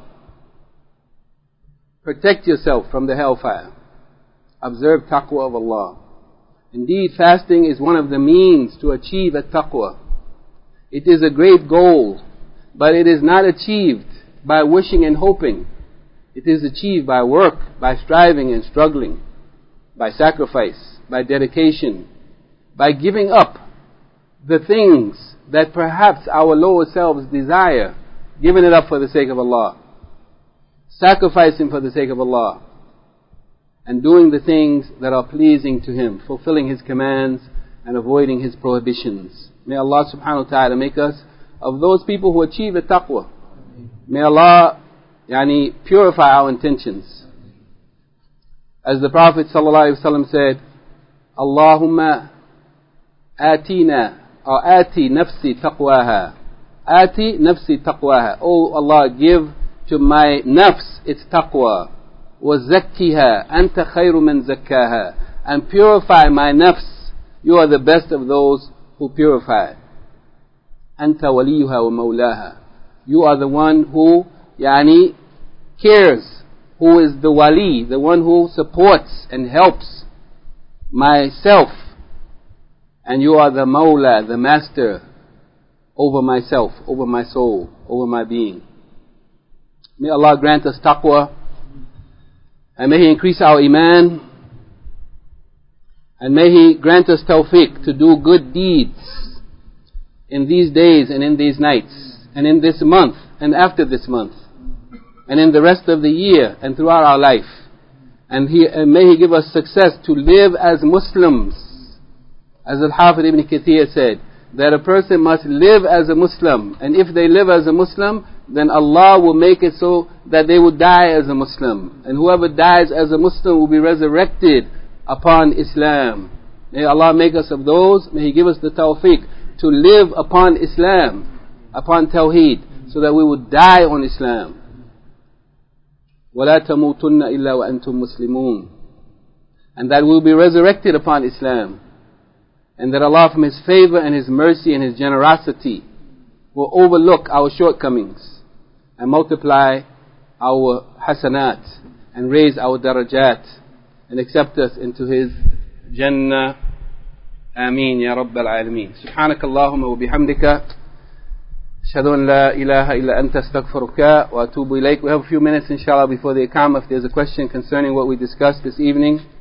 S1: protect yourself from the hellfire. Observe taqwa of Allah. Indeed, fasting is one of the means to achieve at-taqwa. It is a great goal, but it is not achieved by wishing and hoping. It is achieved by work, by striving and struggling, by sacrifice, by dedication, by giving up the things that perhaps our lower selves desire, giving it up for the sake of Allah, sacrificing for the sake of Allah, and doing the things that are pleasing to Him, fulfilling His commands and avoiding His prohibitions. May Allah subhanahu wa ta'ala make us of those people who achieve the taqwa. May Allah purify our intentions. As the Prophet ﷺ said, Allahumma atina, or ati nafsi taqwaha. Ati nafsi taqwaha. Oh Allah, give to my nafs its taqwa. وَزَكِّهَا أَنْتَ خَيْرُ مَنْ زَكَّاهَا, and purify my nafs. You are the best of those who purify. أَنْتَ وَلِيُّهَا وَمَوْلَاهَا. You are the one who cares, who is the wali, the one who supports and helps myself, and you are the Mawla, the master over myself, over my soul, over my being. May Allah grant us taqwa, and may He increase our iman, and may He grant us tawfiq to do good deeds in these days and in these nights and in this month and after this month and in the rest of the year and throughout our life. And may He give us success to live as Muslims. As Al-Hafidh Ibn Kathir said, that a person must live as a Muslim, and if they live as a Muslim, then Allah will make it so that they will die as a Muslim, and whoever dies as a Muslim will be resurrected upon Islam. May Allah make us of those. May He give us the tawfiq to live upon Islam, upon Tawheed, so that we will die on Islam. وَلَا تَمُوتُنَّ إِلَّا وَأَنْتُمْ مُسْلِمُونَ. And that we will be resurrected upon Islam. And that Allah from His favor and His mercy and His generosity will overlook our shortcomings and multiply our hasanat and raise our darajat and accept us into His Jannah. Ameen ya Rabbal Alameen. Subhanakallahumma wa bihamdika. Ashhadu an la ilaha illa anta astaghfiruka wa atubu ilayk. We have a few minutes inshallah before the Iqamah. If there's a question concerning what we discussed this evening.